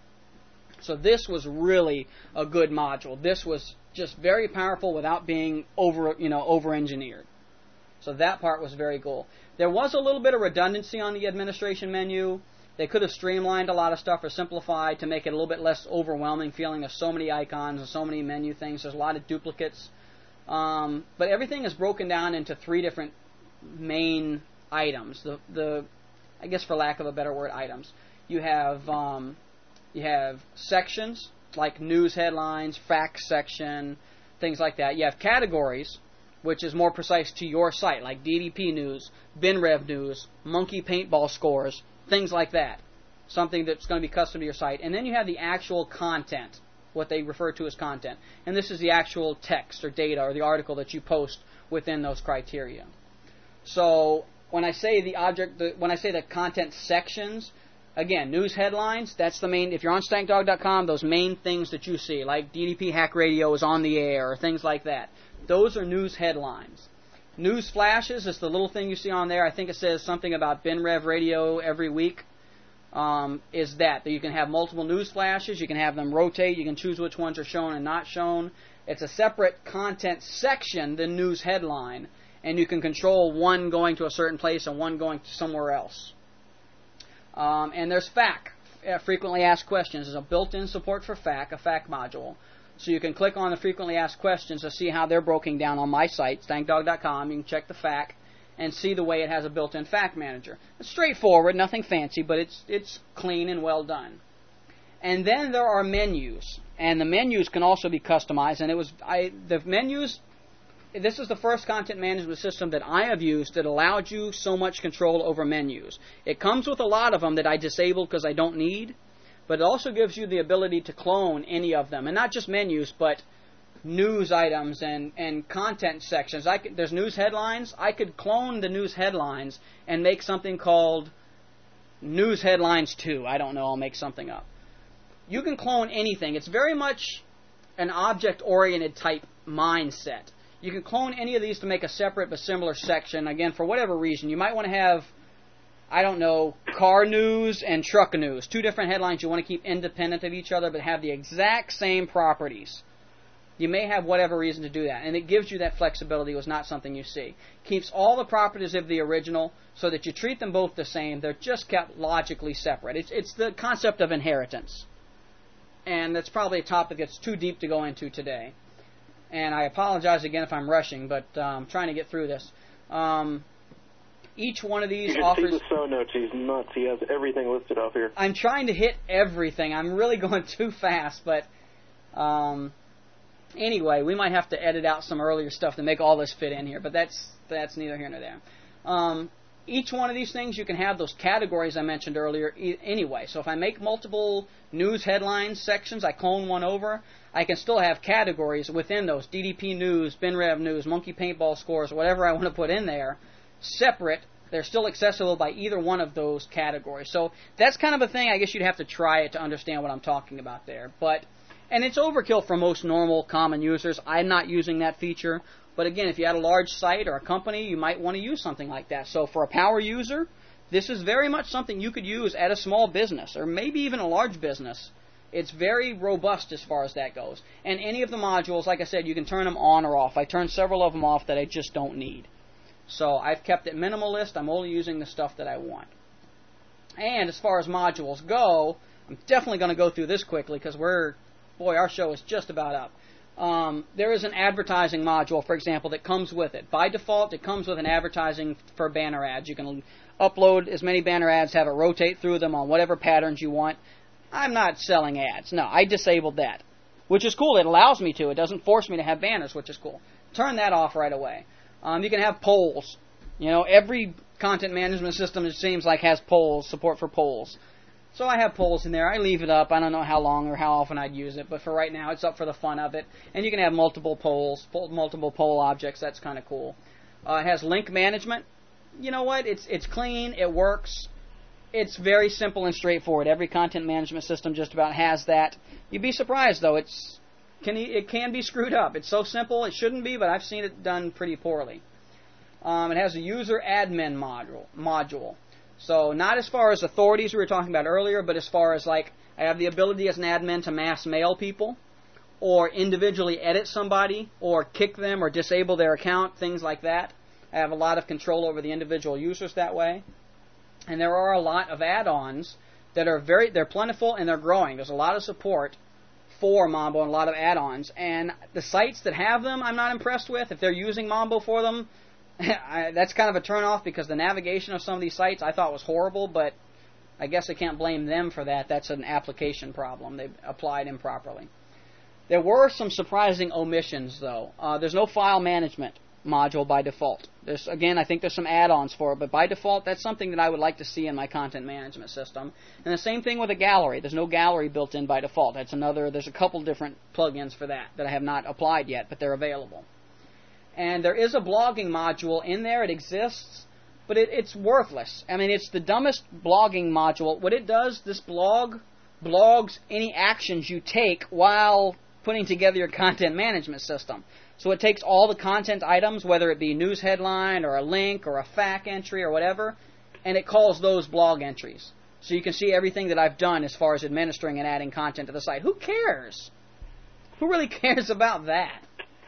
So this was really a good module. This was just very powerful without being over-engineered. So that part was very cool. There was a little bit of redundancy on the administration menu. They could have streamlined a lot of stuff or simplified to make it a little bit less overwhelming, feeling there's so many icons and so many menu things. There's a lot of duplicates. But everything is broken down into 3 different main items. I guess for lack of a better word, items. You have sections like news headlines, facts section, things like that. You have categories, which is more precise to your site, like DDP news, BinRev news, monkey paintball scores, things like that. Something that's going to be custom to your site. And then you have the actual content, what they refer to as content. And this is the actual text or data or the article that you post within those criteria. So when I say the content sections, again, news headlines, that's the main. If you're on stankdog.com, those main things that you see, like DDP Hack Radio is on the air or things like that, those are news headlines. News flashes is the little thing you see on there. I think it says something about BinRev Radio every week. Is that you can have multiple news flashes, you can have them rotate, you can choose which ones are shown and not shown. It's a separate content section than news headline, and you can control one going to a certain place and one going to somewhere else. And there's frequently asked questions. There's a built-in support for FAQ, a FAQ module. So you can click on the frequently asked questions to see how they're broken down on my site, stankdog.com. You can check the FAQ and see the way it has a built-in FAQ manager. It's straightforward, nothing fancy, but it's clean and well done. And then there are menus, and the menus can also be customized. And the menus. This is the first content management system that I have used that allowed you so much control over menus. It comes with a lot of them that I disabled because I don't need, but it also gives you the ability to clone any of them. And not just menus, but news items and content sections. There's news headlines. I could clone the news headlines and make something called News Headlines 2. I don't know, I'll make something up. You can clone anything. It's very much an object-oriented type mindset. You can clone any of these to make a separate but similar section. Again, for whatever reason, you might want to have, I don't know, car news and truck news. Two different headlines you want to keep independent of each other but have the exact same properties. You may have whatever reason to do that. And it gives you that flexibility. It was not something you see. Keeps all the properties of the original so that you treat them both the same. They're just kept logically separate. It's the concept of inheritance. And that's probably a topic that's too deep to go into today. And I apologize again if I'm rushing, but I'm trying to get through this. Each one of these offers... You see the show notes. He's nuts. He has everything listed up here. I'm trying to hit everything. I'm really going too fast, but anyway, we might have to edit out some earlier stuff to make all this fit in here, but that's neither here nor there. Each one of these things, you can have those categories I mentioned earlier anyway. So if I make multiple news headlines sections, I clone one over, I can still have categories within those. DDP News, BinRev News, Monkey Paintball Scores, whatever I want to put in there, separate. They're still accessible by either one of those categories. So that's kind of a thing. I guess you'd have to try it to understand what I'm talking about there. And it's overkill for most normal, common users. I'm not using that feature. But again, if you had a large site or a company, you might want to use something like that. So for a power user, this is very much something you could use at a small business or maybe even a large business. It's very robust as far as that goes. And any of the modules, like I said, you can turn them on or off. I turned several of them off that I just don't need. So I've kept it minimalist. I'm only using the stuff that I want. And as far as modules go, I'm definitely going to go through this quickly because our show is just about up. There is an advertising module, for example, that comes with it. By default, it comes with an advertising for banner ads. You can upload as many banner ads, have it rotate through them on whatever patterns you want. I'm not selling ads. No, I disabled that, which is cool. It allows me to. It doesn't force me to have banners, which is cool. Turn that off right away. You can have polls. Every content management system, it seems like, has polls, support for polls. So I have polls in there. I leave it up. I don't know how long or how often I'd use it, but for right now, it's up for the fun of it. And you can have multiple polls, multiple poll objects. That's kind of cool. It has link management. You know what? It's clean. It works. It's very simple and straightforward. Every content management system just about has that. You'd be surprised, though. It can be screwed up. It's so simple. It shouldn't be, but I've seen it done pretty poorly. It has a user admin module. So not as far as authorities we were talking about earlier, but as far as I have the ability as an admin to mass mail people or individually edit somebody or kick them or disable their account, things like that. I have a lot of control over the individual users that way. And there are a lot of add-ons that are they're plentiful and they're growing. There's a lot of support for Mambo and a lot of add-ons. And the sites that have them, I'm not impressed with. If they're using Mambo for them, that's kind of a turn-off because the navigation of some of these sites I thought was horrible, but I guess I can't blame them for that. That's an application problem. They applied improperly. There were some surprising omissions, though. There's no file management module by default. Again, I think there's some add-ons for it, but by default, that's something that I would like to see in my content management system. And the same thing with a gallery. There's no gallery built in by default. There's a couple different plugins for that I have not applied yet, but they're available. And there is a blogging module in there. It exists, but it's worthless. I mean, it's the dumbest blogging module. What it does, this blogs any actions you take while putting together your content management system. So it takes all the content items, whether it be news headline or a link or a FAQ entry or whatever, and it calls those blog entries. So you can see everything that I've done as far as administering and adding content to the site. Who cares? Who really cares about that?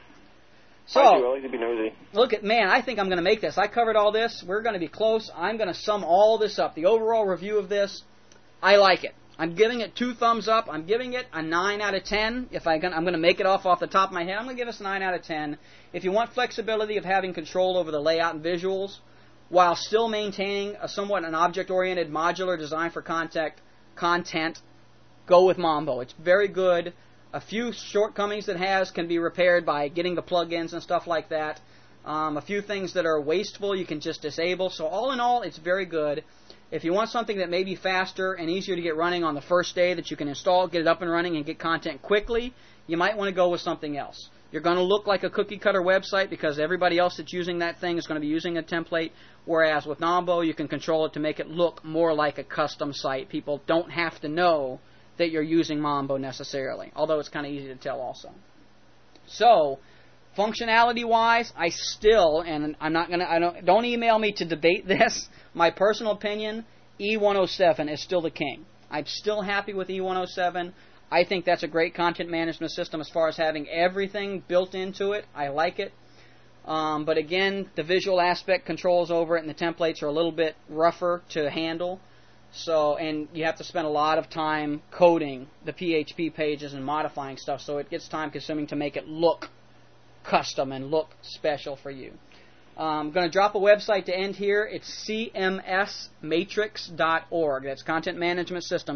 So, I do. I like to be nosy. I think I'm going to make this. I covered all this. We're going to be close. I'm going to sum all this up. The overall review of this, I like it. I'm giving it 2 thumbs up. I'm giving it a 9 out of 10. I'm going to make it off the top of my head. I'm going to give us a 9 out of 10. If you want flexibility of having control over the layout and visuals, while still maintaining somewhat an object-oriented modular design for content, go with Mambo. It's very good. A few shortcomings it has can be repaired by getting the plugins and stuff like that. A few things that are wasteful you can just disable. So all in all, it's very good. If you want something that may be faster and easier to get running on the first day that you can install, get it up and running, and get content quickly, you might want to go with something else. You're going to look like a cookie-cutter website because everybody else that's using that thing is going to be using a template, whereas with Mambo, you can control it to make it look more like a custom site. People don't have to know that you're using Mambo necessarily, although it's kind of easy to tell also. So, functionality-wise, I still, and don't email me to debate this, my personal opinion, E107 is still the king. I'm still happy with E107. I think that's a great content management system as far as having everything built into it. I like it. But again, the visual aspect controls over it, and the templates are a little bit rougher to handle. So, and you have to spend a lot of time coding the PHP pages and modifying stuff, so it gets time-consuming to make it look custom and look special for you. I'm going to drop a website to end here. It's cmsmatrix.org. That's Content Management System,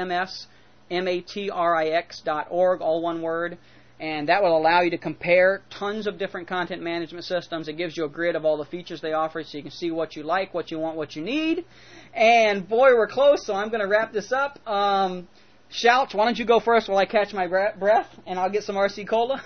cmsmatrix.org, all one word. And that will allow you to compare tons of different content management systems. It gives you a grid of all the features they offer so you can see what you like, what you want, what you need. And boy, we're close, so I'm going to wrap this up. Shouts, why don't you go first while I catch my breath, and I'll get some RC Cola?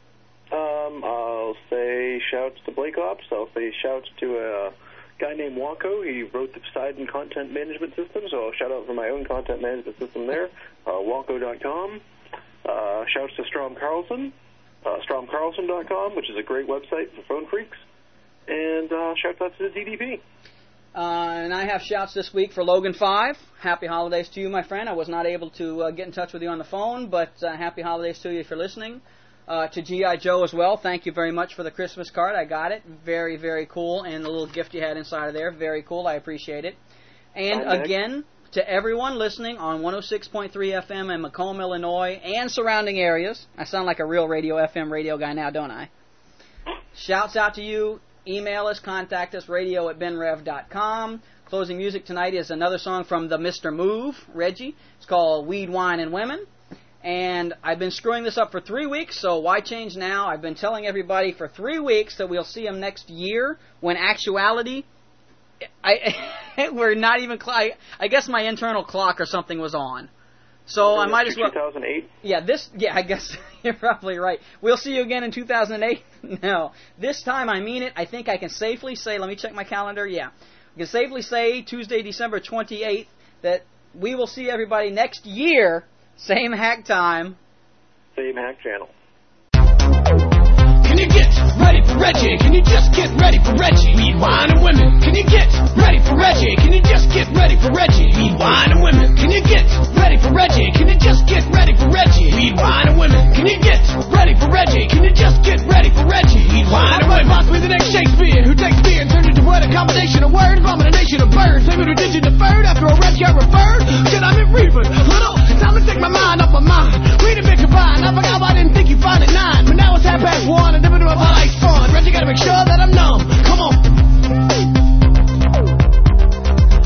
I'll say shouts to Blake Ops. I'll say shouts to a guy named Wonko. He wrote the Poseidon Content Management System, so I'll shout out for my own content management system there, Wonko.com. Shouts to Strom Carlson, StromCarlson.com, which is a great website for phone freaks. And shouts out to the DDP. And I have shouts this week for Logan 5. Happy holidays to you, my friend. I was not able to get in touch with you on the phone, but happy holidays to you if you're listening. To G.I. Joe as well, thank you very much for the Christmas card. I got it. Very, very cool. And the little gift you had inside of there, very cool. I appreciate it. And again, to everyone listening on 106.3 FM in Macomb, Illinois, and surrounding areas. I sound like a real FM radio guy now, don't I? Shouts out to you. Email us, contact us, radio@benrev.com. Closing music tonight is another song from the Mr. Move, Reggie. It's called Weed, Wine, and Women. And I've been screwing this up for 3 weeks, so why change now? I've been telling everybody for 3 weeks that we'll see them next year, when actuality, we're not even, I guess my internal clock or something was on. So I might as well. 2008? Yeah, I guess you're probably right. We'll see you again in 2008? No. This time I mean it. I think I can safely say, let me check my calendar. Yeah. I can safely say Tuesday, December 28th, that we will see everybody next year. Same hack time. Same hack channel. Can you get ready for Reggie? Can you just get ready for Reggie? Weed, wine, and women. Can you get ready for Reggie? Can you just get ready for Reggie? Weed, wine, and women. Can you get ready for Reggie? Can you just get ready for Reggie? Weed, wine, and women. Can you get ready for Reggie? Can you just get ready for Reggie? Weed, wine, and women. Possibly the next Shakespeare who takes beer and turns it to what? A combination of words, abomination of birds. Same religion deferred after a red got referred. Should I be reaping? Little, time to take my mind off my mind. Read a bit combined. I forgot why I didn't think you'd find it 9. But now it's 1:30 and dipping to my life's fun. Reggie gotta make sure that I'm numb. Come on.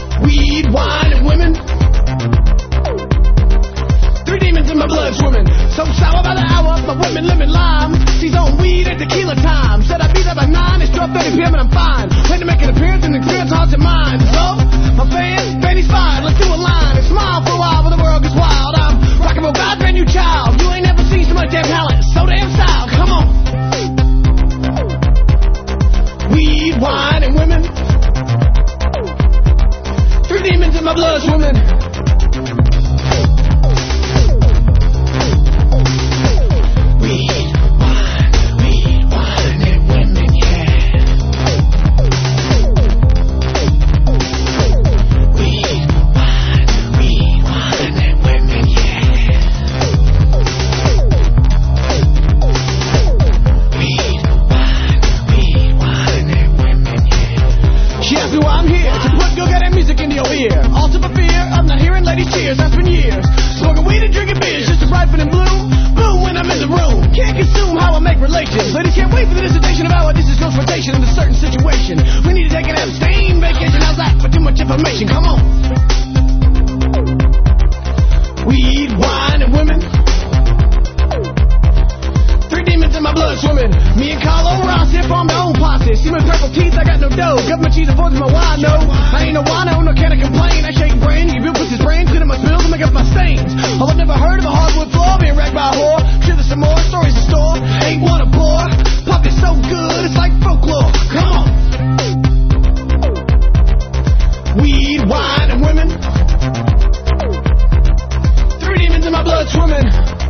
Weed, wine, and women. 3 demons in my blood swimming. business. See my purple teeth, I got no dough. Government cheese affords my wine, no. I ain't no wino, no can I complain. I shake brain, you built with his brain, clean up my spills and make up my stains. Oh, I've never heard of a hardwood floor being wrecked by a whore. Sure, there's some more stories to store. Ain't one a bore. Pop is so good, it's like folklore. Come on. Weed, wine, and women. 3 demons in my blood swimming.